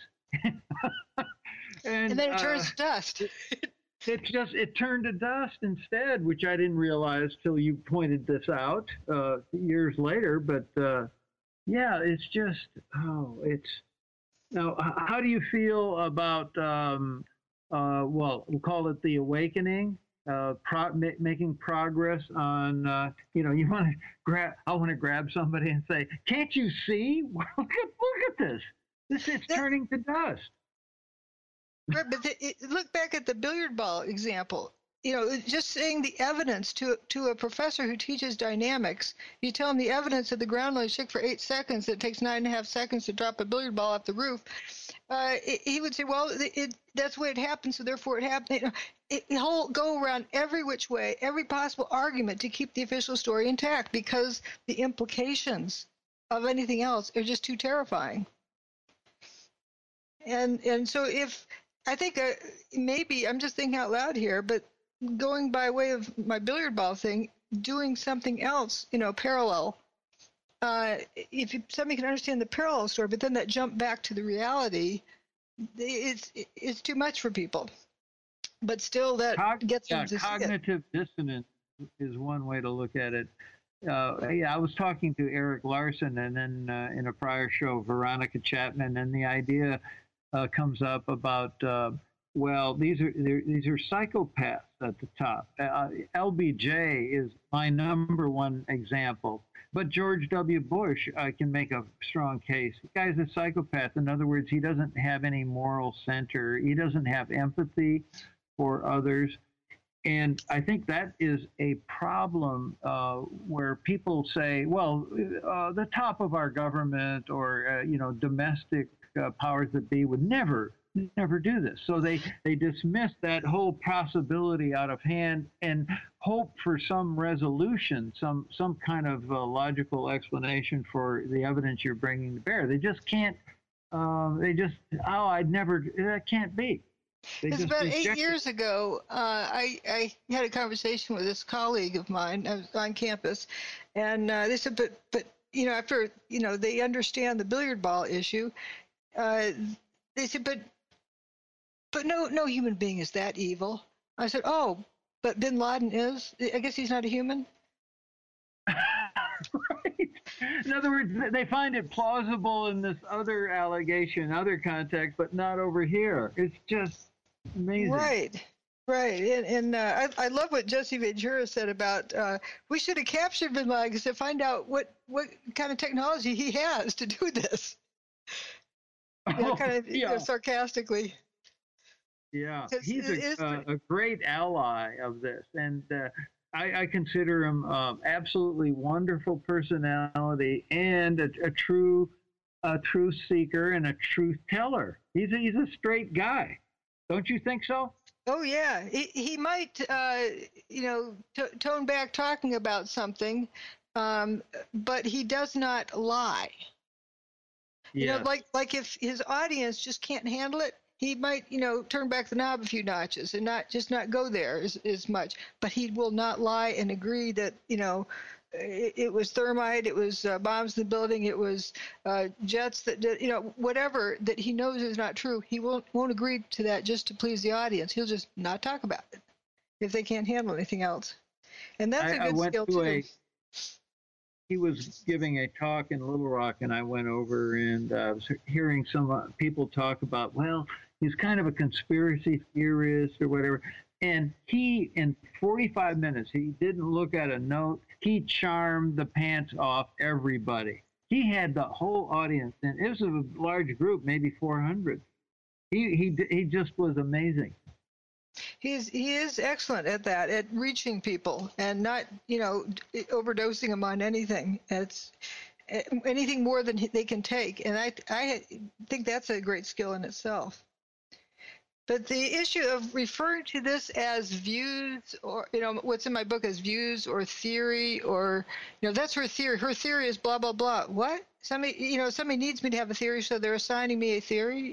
S2: and
S3: then it turns to dust.
S2: It turned to dust instead, which I didn't realize till you pointed this out years later. But yeah, it's just, now, how do you feel about, we'll call it the awakening, making progress on, you know, I want to grab somebody and say, can't you see? Look at this. It's turning to dust.
S3: Right, but look back at the billiard ball example. just saying the evidence to a professor who teaches dynamics, you tell him the evidence of the ground only shake for 8 seconds, it takes 9.5 seconds to drop a billiard ball off the roof. He would say, well, that's the way it happened, so therefore it happened. He'll go around every which way, every possible argument to keep the official story intact because the implications of anything else are just too terrifying. And so if I think maybe I'm just thinking out loud here, but going by way of my billiard ball thing, doing something else, parallel. If somebody can understand the parallel story, but then that jump back to the reality, it's too much for people. But still, that gets them to
S2: cognitive dissonance is one way to look at it. I was talking to Eric Larson, and then in a prior show, Veronica Chapman, and the idea comes up about these are psychopaths at the top. LBJ is my number one example. But George W. Bush, I can make a strong case. The guy's a psychopath. In other words, he doesn't have any moral center. He doesn't have empathy for others. And I think that is a problem where people say, well, the top of our government or, domestic powers that be would never do this. So they dismiss that whole possibility out of hand and hope for some resolution, some kind of logical explanation for the evidence you're bringing to bear. They just can't. That can't be.
S3: It's about 8 years ago. I had a conversation with this colleague of mine. I was on campus, and they said, but after they understand the billiard ball issue, they said, but no human being is that evil. I said, oh, but Bin Laden is. I guess he's not a human.
S2: Right. In other words, they find it plausible in this other allegation, other context, but not over here. It's just amazing.
S3: Right. And I love what Jesse Ventura said about we should have captured Bin Laden to find out what kind of technology he has to do this. Sarcastically.
S2: Yeah, he's a great ally of this, and I consider him absolutely wonderful personality and a truth seeker and a truth teller. He's a straight guy, don't you think so?
S3: Oh yeah, he might tone back talking about something, but he does not lie.
S2: Yeah.
S3: Like if his audience just can't handle it, he might, turn back the knob a few notches and not go there as much. But he will not lie and agree that, it was thermite, it was bombs in the building, it was jets that did, whatever that he knows is not true. He won't agree to that just to please the audience. He'll just not talk about it if they can't handle anything else. And that's a good skill too.
S2: He was giving a talk in Little Rock, and I went over and I was hearing some people talk about, well, he's kind of a conspiracy theorist or whatever. And he, in 45 minutes, he didn't look at a note. He charmed the pants off everybody. He had the whole audience, and it was a large group, maybe 400. He just was amazing.
S3: He is excellent at that, at reaching people and not, overdosing them on anything. It's anything more than they can take. And I think that's a great skill in itself. But the issue of referring to this as views, or, what's in my book as views or theory, or, that's her theory. Her theory is blah, blah, blah. What? Somebody needs me to have a theory, so they're assigning me a theory.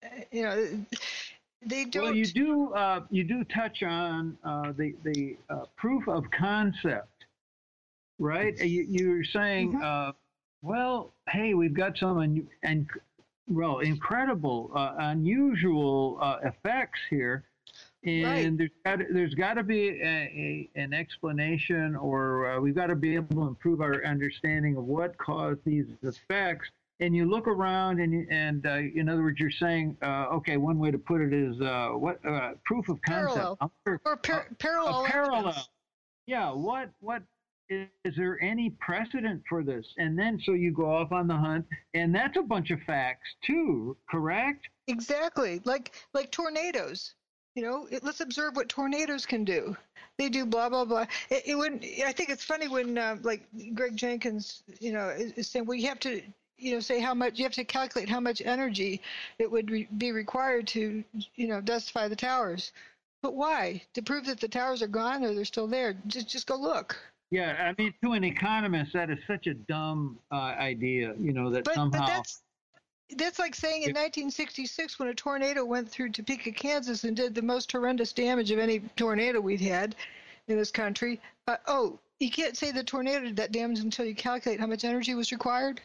S3: They don't.
S2: Well, you do touch on the proof of concept, right? You're saying, well, hey, we've got some incredible, unusual effects here, and there's got to be an explanation, or we've got to be able to improve our understanding of what caused these effects. And you look around, and in other words, you're saying, okay, one way to put it is proof of concept.
S3: Parallel.
S2: Parallel. Yeah. What is there any precedent for this? And then so you go off on the hunt, and that's a bunch of facts too, correct?
S3: Exactly. Like tornadoes. Let's observe what tornadoes can do. They do blah blah blah. It wouldn't. I think it's funny when like Greg Jenkins, is saying, well, you have to, say how much you have to calculate how much energy it would be required to, dustify the towers. But why? To prove that the towers are gone or they're still there? Just go look.
S2: Yeah, I mean, to an economist, that is such a dumb idea. That somehow.
S3: But that's like saying in 1966 when a tornado went through Topeka, Kansas and did the most horrendous damage of any tornado we'd had in this country. You can't say the tornado did that damage until you calculate how much energy was required.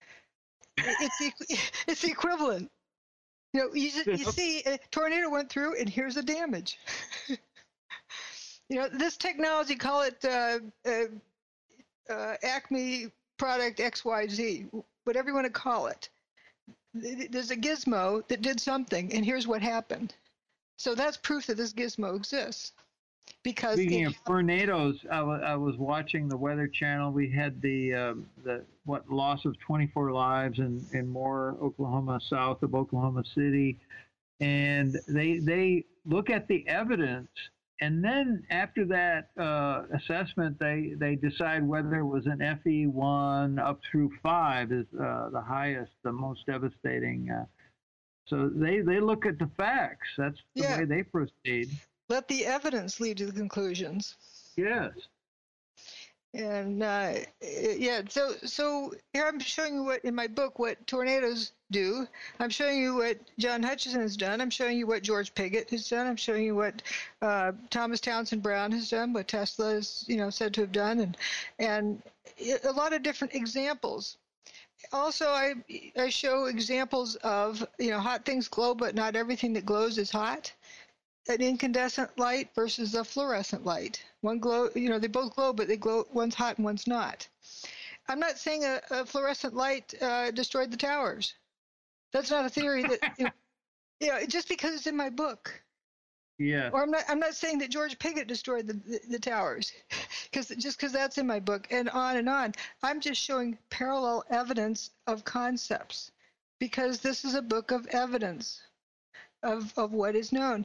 S3: It's the equivalent. You see a tornado went through and here's the damage. This technology, call it Acme product XYZ, whatever you want to call it. There's a gizmo that did something, and here's what happened. So that's proof that this gizmo exists. Because
S2: speaking of tornadoes, I was watching the Weather Channel. We had the loss of 24 lives in Moore, Oklahoma, south of Oklahoma City, and they look at the evidence. And then after that assessment, they decide whether it was an FE1 up through 5 is the highest, the most devastating. So they look at the facts. That's the way they proceed.
S3: Let the evidence lead to the conclusions.
S2: Yes.
S3: And so here I'm showing you what in my book what tornadoes do. I'm showing you what John Hutchison has done. I'm showing you what George Pigott has done. I'm showing you what Thomas Townsend Brown has done, what Tesla is said to have done, and a lot of different examples. Also, I show examples of hot things glow, but not everything that glows is hot. An incandescent light versus a fluorescent light. One glow, they both glow, but they glow. One's hot and one's not. I'm not saying a fluorescent light destroyed the towers. That's not a theory that, just because it's in my book.
S2: Yeah.
S3: Or I'm not saying that George Pigott destroyed the towers, because that's in my book, and on and on. I'm just showing parallel evidence of concepts, because this is a book of evidence of what is known.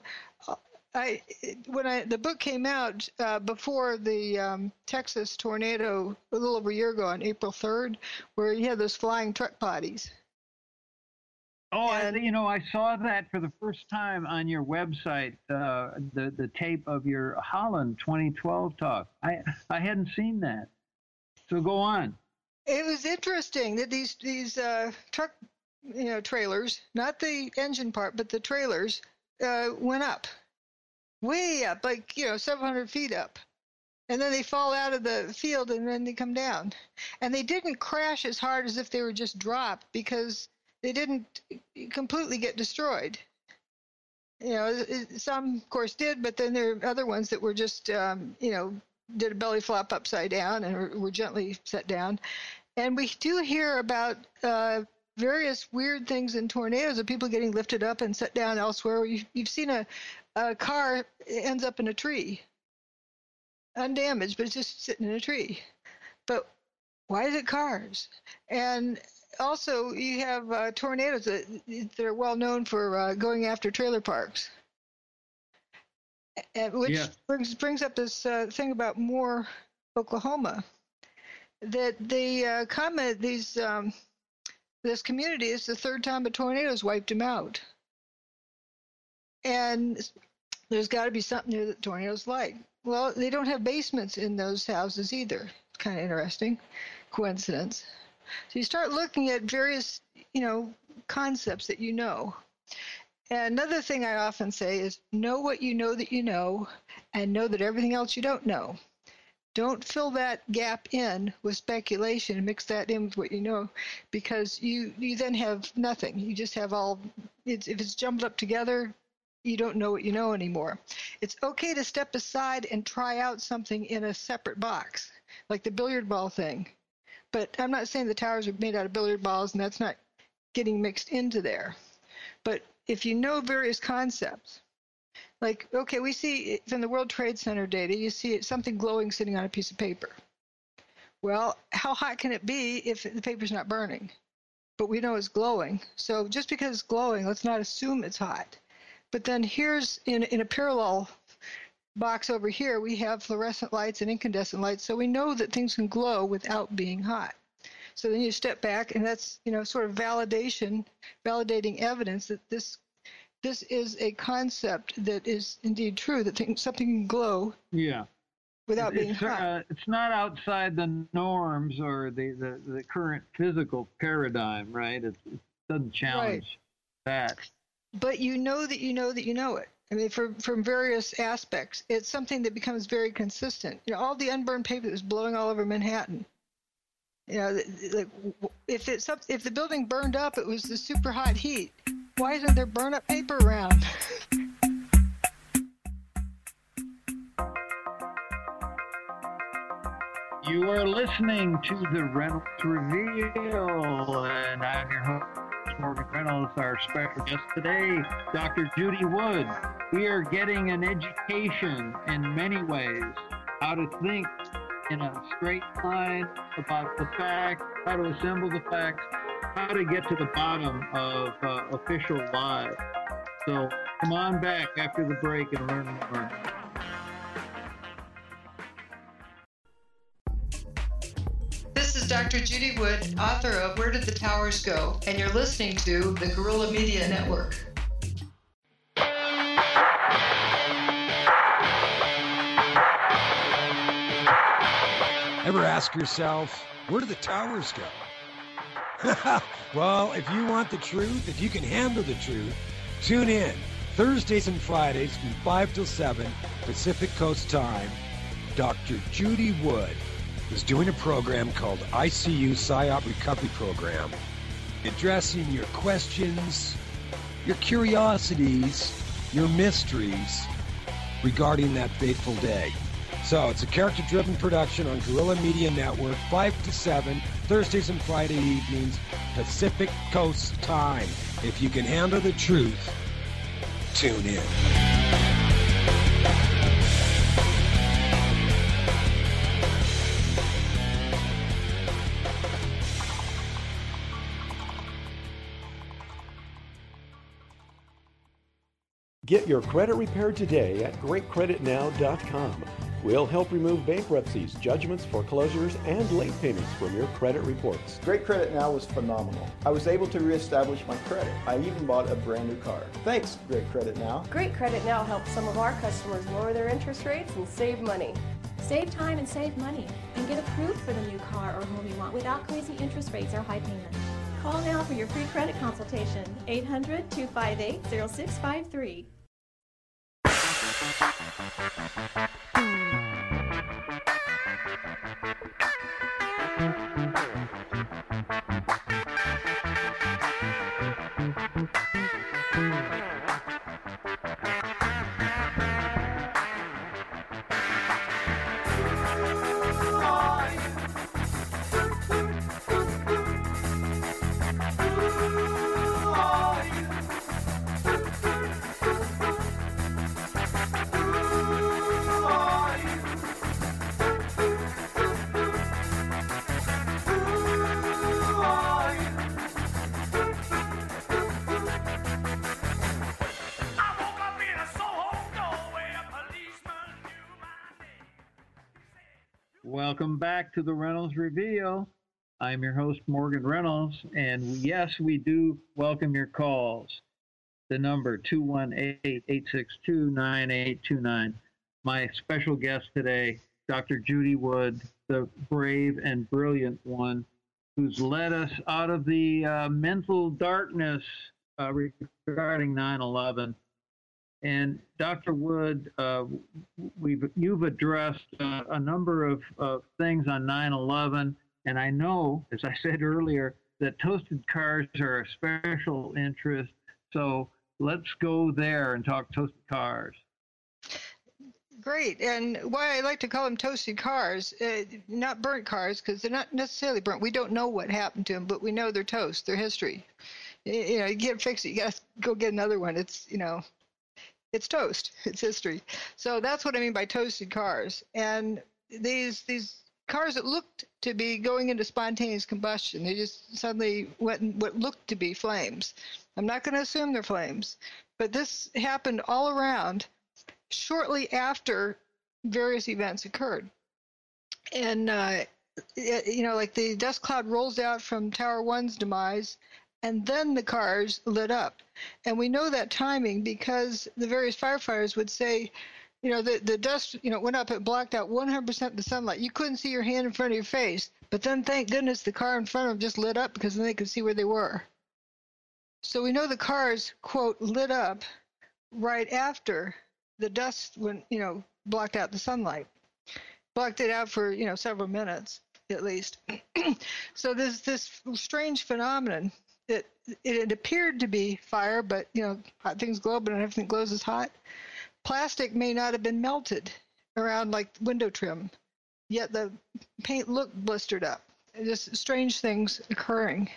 S3: The book came out before the Texas tornado a little over a year ago on April 3rd, where you had those flying truck bodies.
S2: Oh, I saw that for the first time on your website, the tape of your Holland 2012 talk. I hadn't seen that. So go on.
S3: It was interesting that these truck trailers, not the engine part, but the trailers, went up, way up, like 700 feet up, and then they fall out of the field and then they come down, and they didn't crash as hard as if they were just dropped, because they didn't completely get destroyed. Some of course did, but then there are other ones that were just did a belly flop upside down and were gently set down. And we do hear about various weird things in tornadoes of people getting lifted up and set down elsewhere. You've seen a car ends up in a tree, undamaged, but it's just sitting in a tree. But why is it cars? And also, you have tornadoes that are well known for going after trailer parks, which brings up this thing about Moore, Oklahoma, that they comment this community is the third time a tornado has wiped them out. And there's got to be something there that tornadoes like. Well, they don't have basements in those houses either. It's kind of interesting coincidence. So you start looking at various, concepts that you know. And another thing I often say is know what you know that you know, and know that everything else you don't know. Don't fill that gap in with speculation and mix that in with what you know, because you then have nothing. You just have if it's jumbled up together, you don't know what you know anymore. It's okay to step aside and try out something in a separate box, like the billiard ball thing. But I'm not saying the towers are made out of billiard balls, and that's not getting mixed into there. But if you know various concepts, like, okay, we see from the World Trade Center data, you see something glowing sitting on a piece of paper. Well, how hot can it be if the paper's not burning? But we know it's glowing. So just because it's glowing, let's not assume it's hot. But then here's in a parallel box over here, we have fluorescent lights and incandescent lights, so we know that things can glow without being hot. So then you step back, and that's, sort of validating evidence that this is a concept that is indeed true, that something can glow without being hot.
S2: It's not outside the norms or the current physical paradigm, right? It doesn't challenge that.
S3: But you know that you know that you know it. I mean, from various aspects. It's something that becomes very consistent. All the unburned paper that was blowing all over Manhattan. Like if the building burned up, it was the super hot heat. Why isn't there burn up paper around?
S2: You are listening to the Reynolds Reveal, and I'm your host, Morgan Reynolds. Our special guest today, Dr. Judy Wood. We are getting an education in many ways, how to think in a straight line about the facts, how to assemble the facts, how to get to the bottom of official lies. So come on back after the break and learn more.
S3: This is Dr. Judy Wood, author of Where Did the Towers Go? And you're listening to the Guerrilla Media Network.
S4: Ever ask yourself, where do the towers go? Well, if you want the truth, if you can handle the truth, tune in Thursdays and Fridays from 5 till 7 Pacific Coast Time. Dr. Judy Wood is doing a program called ICU PSYOP Recovery Program, addressing your questions, your curiosities, your mysteries regarding that fateful day. So it's a character-driven production on Guerrilla Media Network, 5 to 7, Thursdays and Friday evenings, Pacific Coast Time. If you can handle the truth, tune in.
S13: Get your credit repaired today at GreatCreditNow.com. We'll help remove bankruptcies, judgments, foreclosures, and late payments from your credit reports.
S16: Great Credit Now was phenomenal. I was able to reestablish my credit. I even bought a brand new car. Thanks, Great Credit Now.
S17: Great Credit Now helps some of our customers lower their interest rates and save money.
S18: Save time and save money, and get approved for the new car or home you want without crazy interest rates or high payments. Call now for your free credit consultation, 800-258-0653.
S2: Welcome back to the Reynolds Reveal. I'm your host, Morgan Reynolds, and yes, we do welcome your calls. The number 218-862-9829. My special guest today, Dr. Judy Wood, the brave and brilliant one who's led us out of the mental darkness regarding 9/11. And Dr. Wood, you've addressed a number of things on 9/11, and I know, as I said earlier, that toasted cars are a special interest. So let's go there and talk toasted cars.
S3: Great, and why I like to call them toasted cars, not burnt cars, because they're not necessarily burnt. We don't know what happened to them, but we know they're toast. They're history. You can't fix it. You got to go get another one. It's toast. It's history. So that's what I mean by toasted cars. And these cars that looked to be going into spontaneous combustion, they just suddenly went in what looked to be flames. I'm not going to assume they're flames, But this happened all around shortly after various events occurred. And, like the dust cloud rolls out from Tower 1's demise, and then the cars lit up. And we know that timing because the various firefighters would say, the dust, went up, it blocked out 100% of the sunlight. You couldn't see your hand in front of your face. But then, thank goodness, the car in front of them just lit up because then they could see where they were. So we know the cars, quote, lit up right after the dust blocked out the sunlight. Blocked it out for, several minutes at least. So there's this strange phenomenon that it appeared to be fire, but, hot things glow, but not everything glows as hot. Plastic may not have been melted around like window trim, yet the paint looked blistered up. Just strange things occurring.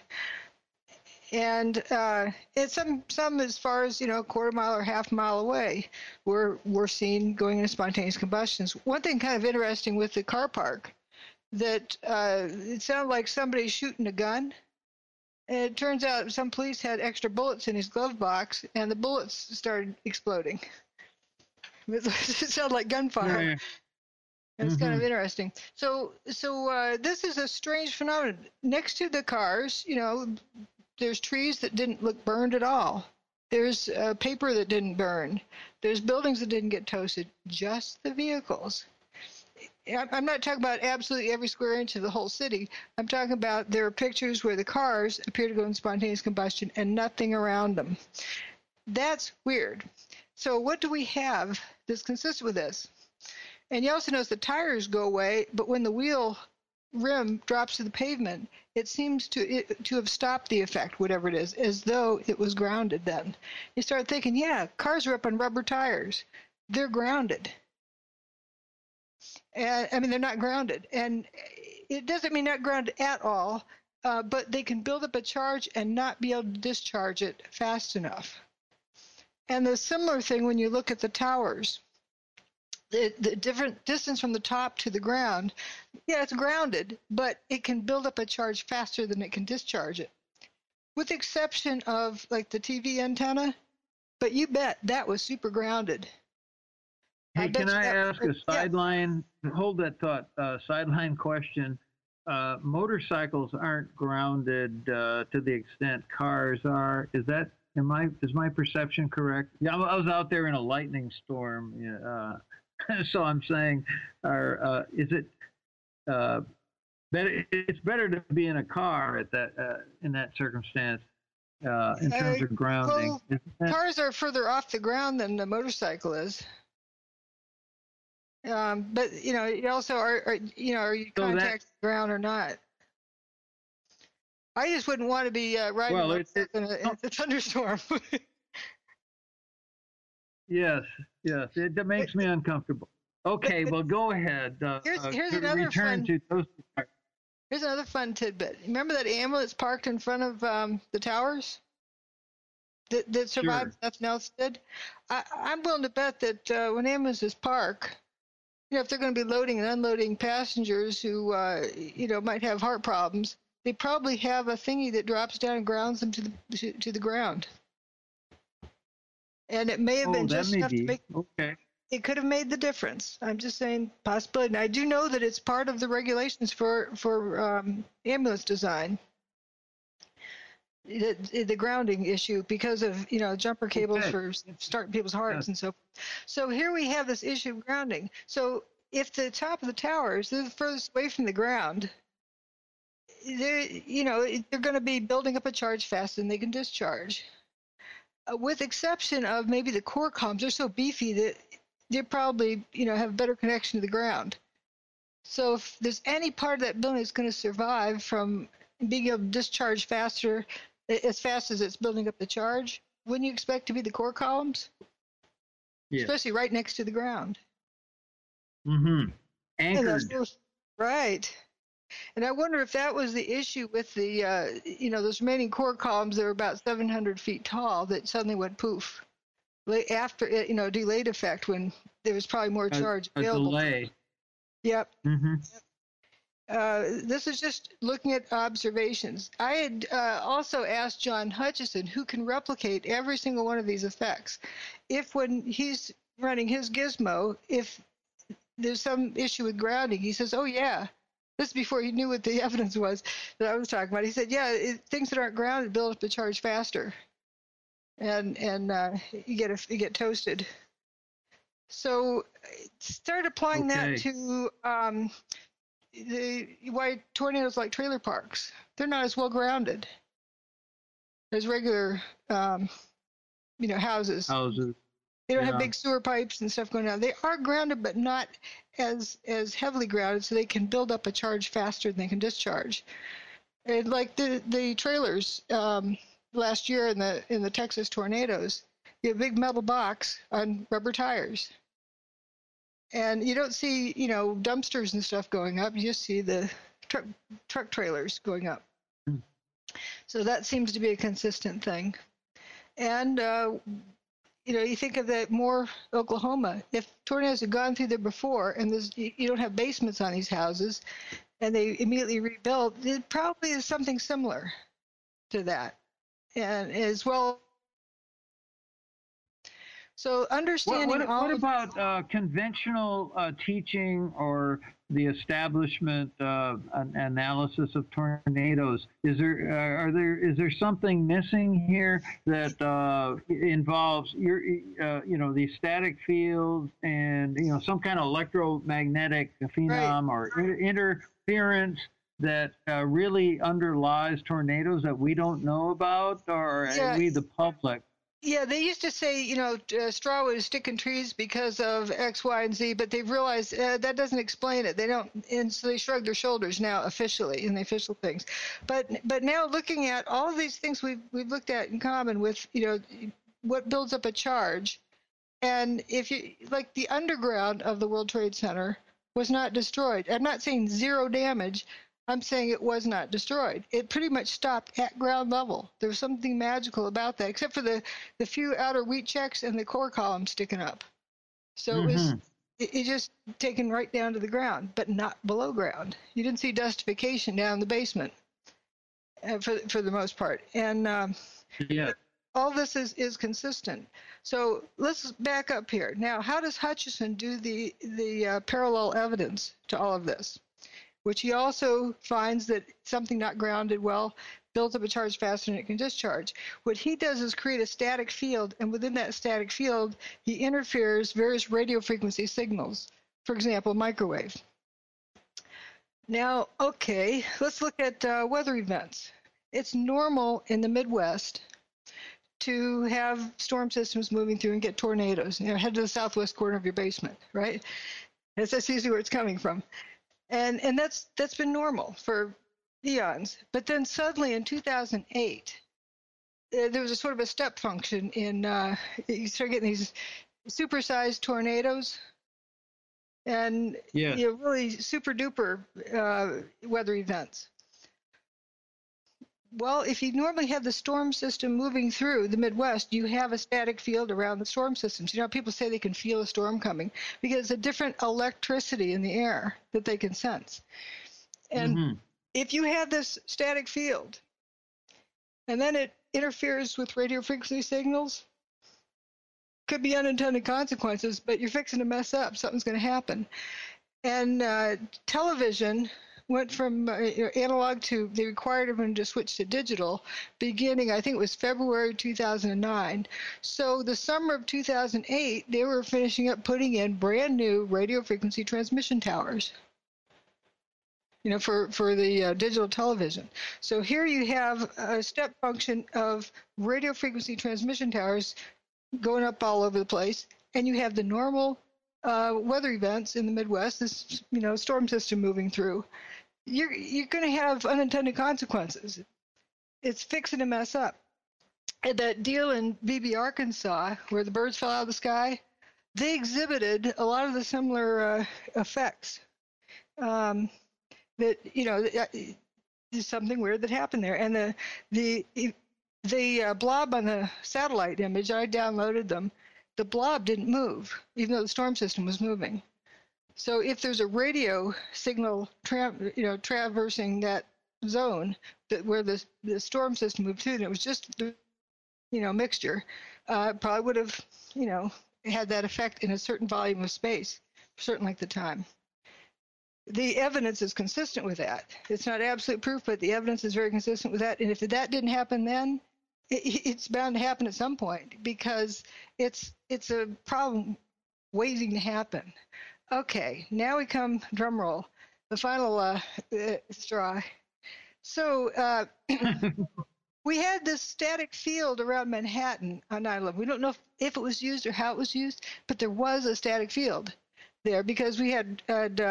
S3: And it's some as far as, a quarter mile or half mile away we're seen going into spontaneous combustions. One thing kind of interesting with the car park, that it sounded like somebody shooting a gun. And it turns out some police had extra bullets in his glove box, and the bullets started exploding. It sounded like gunfire.
S2: Yeah.
S3: It's kind of interesting. So this is a strange phenomenon. Next to the cars, there's trees that didn't look burned at all. There's paper that didn't burn. There's buildings that didn't get toasted. Just the vehicles. I'm not talking about absolutely every square inch of the whole city. I'm talking about there are pictures where the cars appear to go in spontaneous combustion and nothing around them. That's weird. So what do we have that's consistent with this? And you also notice the tires go away, but when the wheel rim drops to the pavement, it seems to have stopped the effect, whatever it is, as though it was grounded then. You start thinking, yeah, cars are up on rubber tires. They're grounded. And they're not grounded. And it doesn't mean not grounded at all, but they can build up a charge and not be able to discharge it fast enough. And the similar thing when you look at the towers. The different distance from the top to the ground, yeah, it's grounded, but it can build up a charge faster than it can discharge it. With the exception of like the TV antenna, but you bet that was super grounded.
S2: Hey, can I ask a sideline? Yeah. Hold that thought. Sideline question. Motorcycles aren't grounded to the extent cars are. Is my perception correct? Yeah, I was out there in a lightning storm. So I'm saying, is it better? It's better to be in a car at that in that circumstance in terms of grounding.
S3: Well, cars are further off the ground than the motorcycle is. But you also are you contacting the ground or not? I just wouldn't want to be riding in a thunderstorm.
S2: Yes, it makes me uncomfortable. Okay, well, go ahead.
S3: Here's another fun. Here's another fun tidbit. Remember that ambulance parked in front of the towers that survived? Sure. Nothing else did. I'm willing to bet that when ambulances park, if they're going to be loading and unloading passengers who might have heart problems, they probably have a thingy that drops down and grounds them to the ground. And it may have been just enough to make.
S2: Okay.
S3: It could have made the difference. I'm just saying possibility. And I do know that it's part of the regulations for ambulance design. The grounding issue because of jumper cables for starting people's hearts and so forth. So here we have this issue of grounding. So if the top of the towers, they're the furthest away from the ground, they're going to be building up a charge faster than they can discharge. With exception of maybe the core columns, they're so beefy that they probably, have better connection to the ground. So if there's any part of that building that's going to survive from being able to discharge faster, as fast as it's building up the charge, wouldn't you expect to be the core columns? Yeah. Especially right next to the ground.
S2: Mm-hmm. Anchored.
S3: Right. And I wonder if that was the issue with the, those remaining core columns that were about 700 feet tall that suddenly went poof. After, a delayed effect when there was probably more charge available.
S2: A delay.
S3: Yep.
S2: Mm-hmm.
S3: this is just looking at observations. I had also asked John Hutchison, who can replicate every single one of these effects, if when he's running his gizmo, if there's some issue with grounding, he says, oh yeah. This is before he knew what the evidence was that I was talking about. He said, yeah, things that aren't grounded build up the charge faster. And you get toasted. So start applying that to why tornadoes like trailer parks. They're not as well grounded as regular, houses. They don't have big sewer pipes and stuff going down. They are grounded, but not as heavily grounded, so they can build up a charge faster than they can discharge. And like the trailers last year in the Texas tornadoes, you have a big metal box on rubber tires. And you don't see, dumpsters and stuff going up. You just see the truck trailers going up. So that seems to be a consistent thing. And, you think of that more Oklahoma. If tornadoes had gone through there before and you don't have basements on these houses and they immediately rebuilt, it probably is something similar to that. And as well, so understanding
S2: what about conventional teaching or the establishment analysis of tornadoes? Is there something missing here that involves the static field and some kind of electromagnetic phenom or interference that really underlies tornadoes that we don't know about, or we the public?
S3: Yeah, they used to say, straw would stick in trees because of X, Y, and Z, but they've realized that doesn't explain it. They don't, and so they shrug their shoulders now officially in the official things. But now looking at all of these things we've looked at in common with, what builds up a charge, and if you like the underground of the World Trade Center was not destroyed. I'm not saying zero damage. I'm saying it was not destroyed. It pretty much stopped at ground level. There was something magical about that, except for the few outer wheat checks and the core column sticking up. So it just taken right down to the ground, but not below ground. You didn't see dustification down in the basement for the most part. And all this is consistent. So let's back up here. Now, how does Hutchison do the parallel evidence to all of this? Which he also finds that something not grounded well builds up a charge faster than it can discharge. What he does is create a static field, and within that static field, he interferes various radio frequency signals, for example, microwave. Now, okay, let's look at weather events. It's normal in the Midwest to have storm systems moving through and get tornadoes. Head to the southwest corner of your basement, right? That's usually where it's coming from. And that's been normal for eons. But then suddenly in 2008, there was a sort of a step function in, you start getting these supersized tornadoes and really super duper weather events. Well, if you normally have the storm system moving through the Midwest, you have a static field around the storm systems. People say they can feel a storm coming because it's a different electricity in the air that they can sense. And if you have this static field and then it interferes with radio frequency signals, could be unintended consequences, but you're fixing to mess up. Something's going to happen. And television went from analog to, they required everyone to switch to digital beginning, I think it was February 2009. So the summer of 2008, they were finishing up putting in brand new radio frequency transmission towers, for the digital television. So here you have a step function of radio frequency transmission towers going up all over the place, and you have the normal weather events in the Midwest, this storm system moving through. You're going to have unintended consequences. It's fixing to mess up. And that deal in Beebe, Arkansas, where the birds fell out of the sky, they exhibited a lot of the similar effects. That there's something weird that happened there. And the blob on the satellite image, I downloaded them. The blob didn't move, even though the storm system was moving. So if there's a radio signal traversing that zone where the storm system moved through, and it was just the mixture, probably would have had that effect in a certain volume of space, for certain length of time. The evidence is consistent with that. It's not absolute proof, but the evidence is very consistent with that. And if that didn't happen then, it's bound to happen at some point, because it's a problem waiting to happen. Okay, now we come, drum roll, the final straw. So we had this static field around Manhattan on 9/11. We don't know if it was used or how it was used, but there was a static field there because we had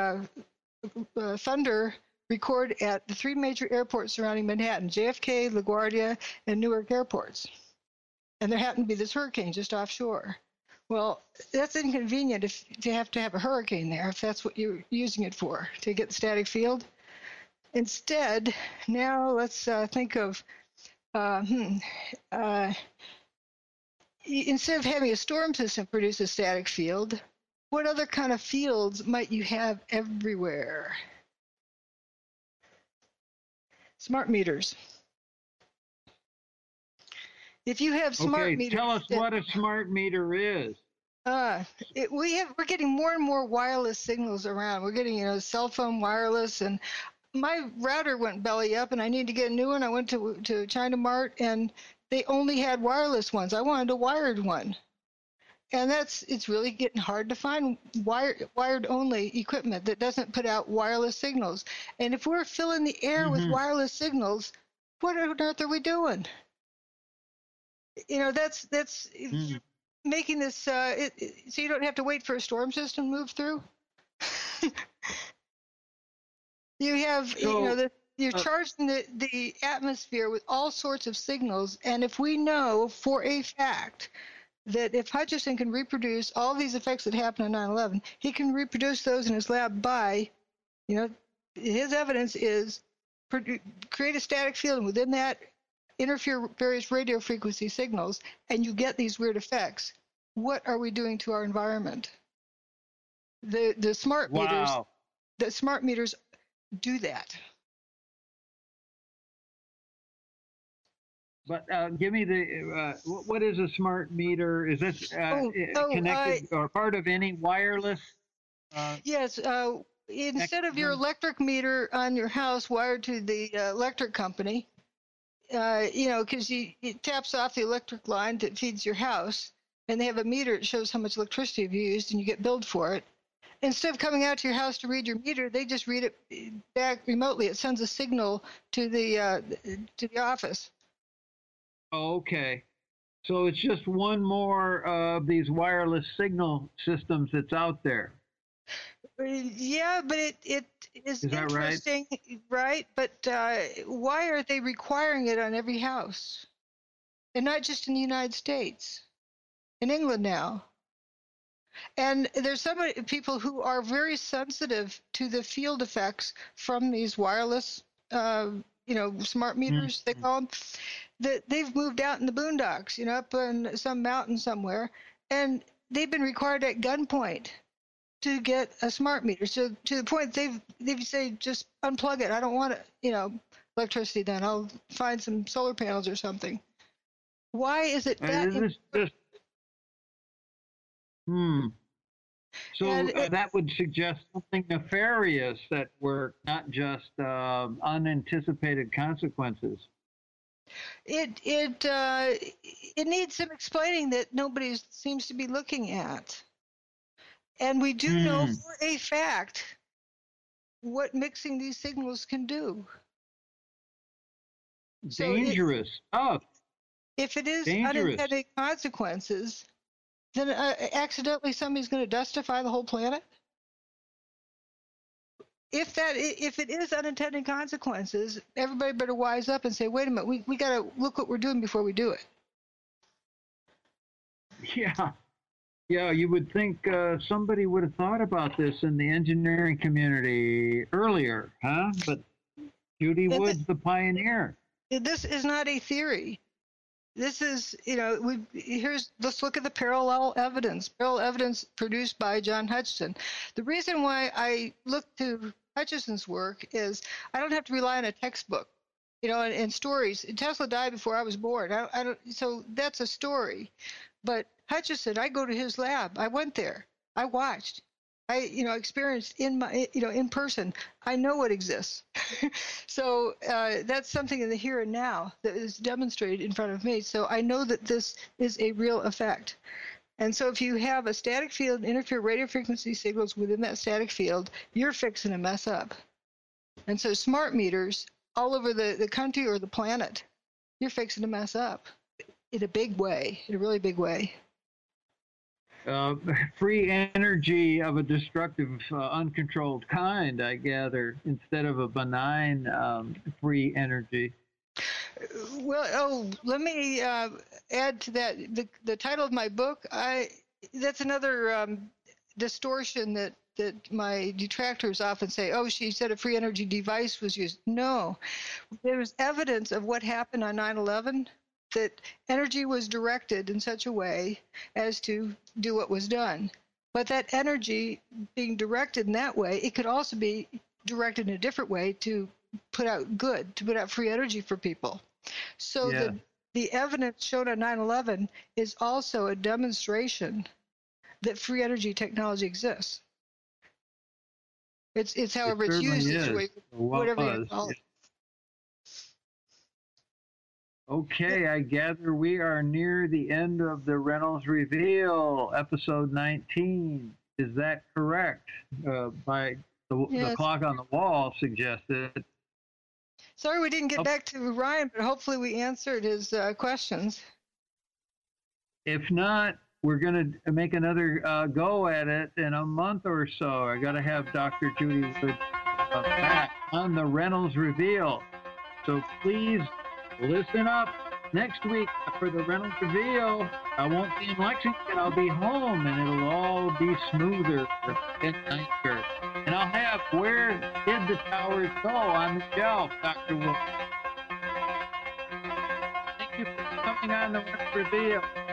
S3: thunder record at the 3 major airports surrounding Manhattan: JFK, LaGuardia, and Newark airports. And there happened to be this hurricane just offshore. Well, that's inconvenient if you have to have a hurricane there, if that's what you're using it for, to get the static field. Instead, now let's think of, instead of having a storm system produce a static field, what other kind of fields might you have everywhere? Smart meters. If you have smart meters,
S2: tell us what a smart meter is.
S3: We're getting more and more wireless signals around. We're getting cell phone wireless, and my router went belly up, and I need to get a new one. I went to China Mart, and they only had wireless ones. I wanted a wired one. And it's really getting hard to find wired only equipment that doesn't put out wireless signals. And if we're filling the air with wireless signals, what on earth are we doing? That's making this so you don't have to wait for a storm system to move through. You have you're charging the atmosphere with all sorts of signals, and if we know for a fact that if Hutchison can reproduce all these effects that happened on 9/11, he can reproduce those in his lab by, his evidence is create a static field, and within that interfere various radio frequency signals, and you get these weird effects. What are we doing to our environment? The smart meters do that.
S2: But give me what is a smart meter? Is this connected or part of any wireless?
S3: Yes. Instead of your electric meter on your house wired to the electric company, because it taps off the electric line that feeds your house, and they have a meter that shows how much electricity you've used, and you get billed for it. Instead of coming out to your house to read your meter, they just read it back remotely. It sends a signal to the office.
S2: Oh, okay. So it's just one more of these wireless signal systems that's out there.
S3: Yeah, but it is interesting,
S2: right?
S3: But why are they requiring it on every house? And not just in the United States, in England now. And there's some people who are very sensitive to the field effects from these wireless, smart meters, they call them. That they've moved out in the boondocks, up on some mountain somewhere, and they've been required at gunpoint to get a smart meter. So to the point they've say just unplug it. I don't want electricity then. I'll find some solar panels or something. Why is it that?
S2: So that would suggest something nefarious that were not just unanticipated consequences.
S3: It needs some explaining that nobody seems to be looking at. And we do know for a fact what mixing these signals can do.
S2: Dangerous stuff.
S3: If it is unintended consequences, then accidentally somebody's going to dustify the whole planet? If it is unintended consequences, everybody better wise up and say, wait a minute, we got to look what we're doing before we do it.
S2: Yeah, you would think somebody would have thought about this in the engineering community earlier, huh? But Judy Wood's the pioneer.
S3: This is not a theory. this is, let's look at the parallel evidence produced by John Hutchison. The reason why I look to Hutchison's work is I don't have to rely on a textbook, and stories. Tesla died before I was born. So that's a story. But Hutchison, I go to his lab. I went there. I watched. I experienced in person. I know what exists. So that's something in the here and now that is demonstrated in front of me. So I know that this is a real effect. And so if you have a static field and interfere radio frequency signals within that static field, you're fixing to mess up. And so smart meters all over the country or the planet, you're fixing to mess up in a big way, in a really big way.
S2: Free energy of a destructive, uncontrolled kind, I gather, instead of a benign free energy.
S3: Well, let me add to that. The title of my book, that's another distortion that my detractors often say, oh, she said a free energy device was used. No, there's evidence of what happened on 9/11, that energy was directed in such a way as to do what was done. But that energy being directed in that way, it could also be directed in a different way to put out good, to put out free energy for people. So the evidence shown on 9/11 is also a demonstration that free energy technology exists. It's however it's used, whatever you call it.
S2: Okay, I gather we are near the end of the Reynolds Reveal, episode 19. Is that correct? By the clock on the wall suggested.
S3: Sorry we didn't get back to Ryan, but hopefully we answered his questions.
S2: If not, we're going to make another go at it in a month or so. I got to have Dr. Judy Wood back on the Reynolds Reveal. So please listen up next week for the Reynolds Reveal. I won't be in Lexington. I'll be home, and it'll all be smoother and nicer. And I'll have Where Did the Towers Go on the shelf, Dr. Wood. Thank you for coming on the Reynolds Reveal.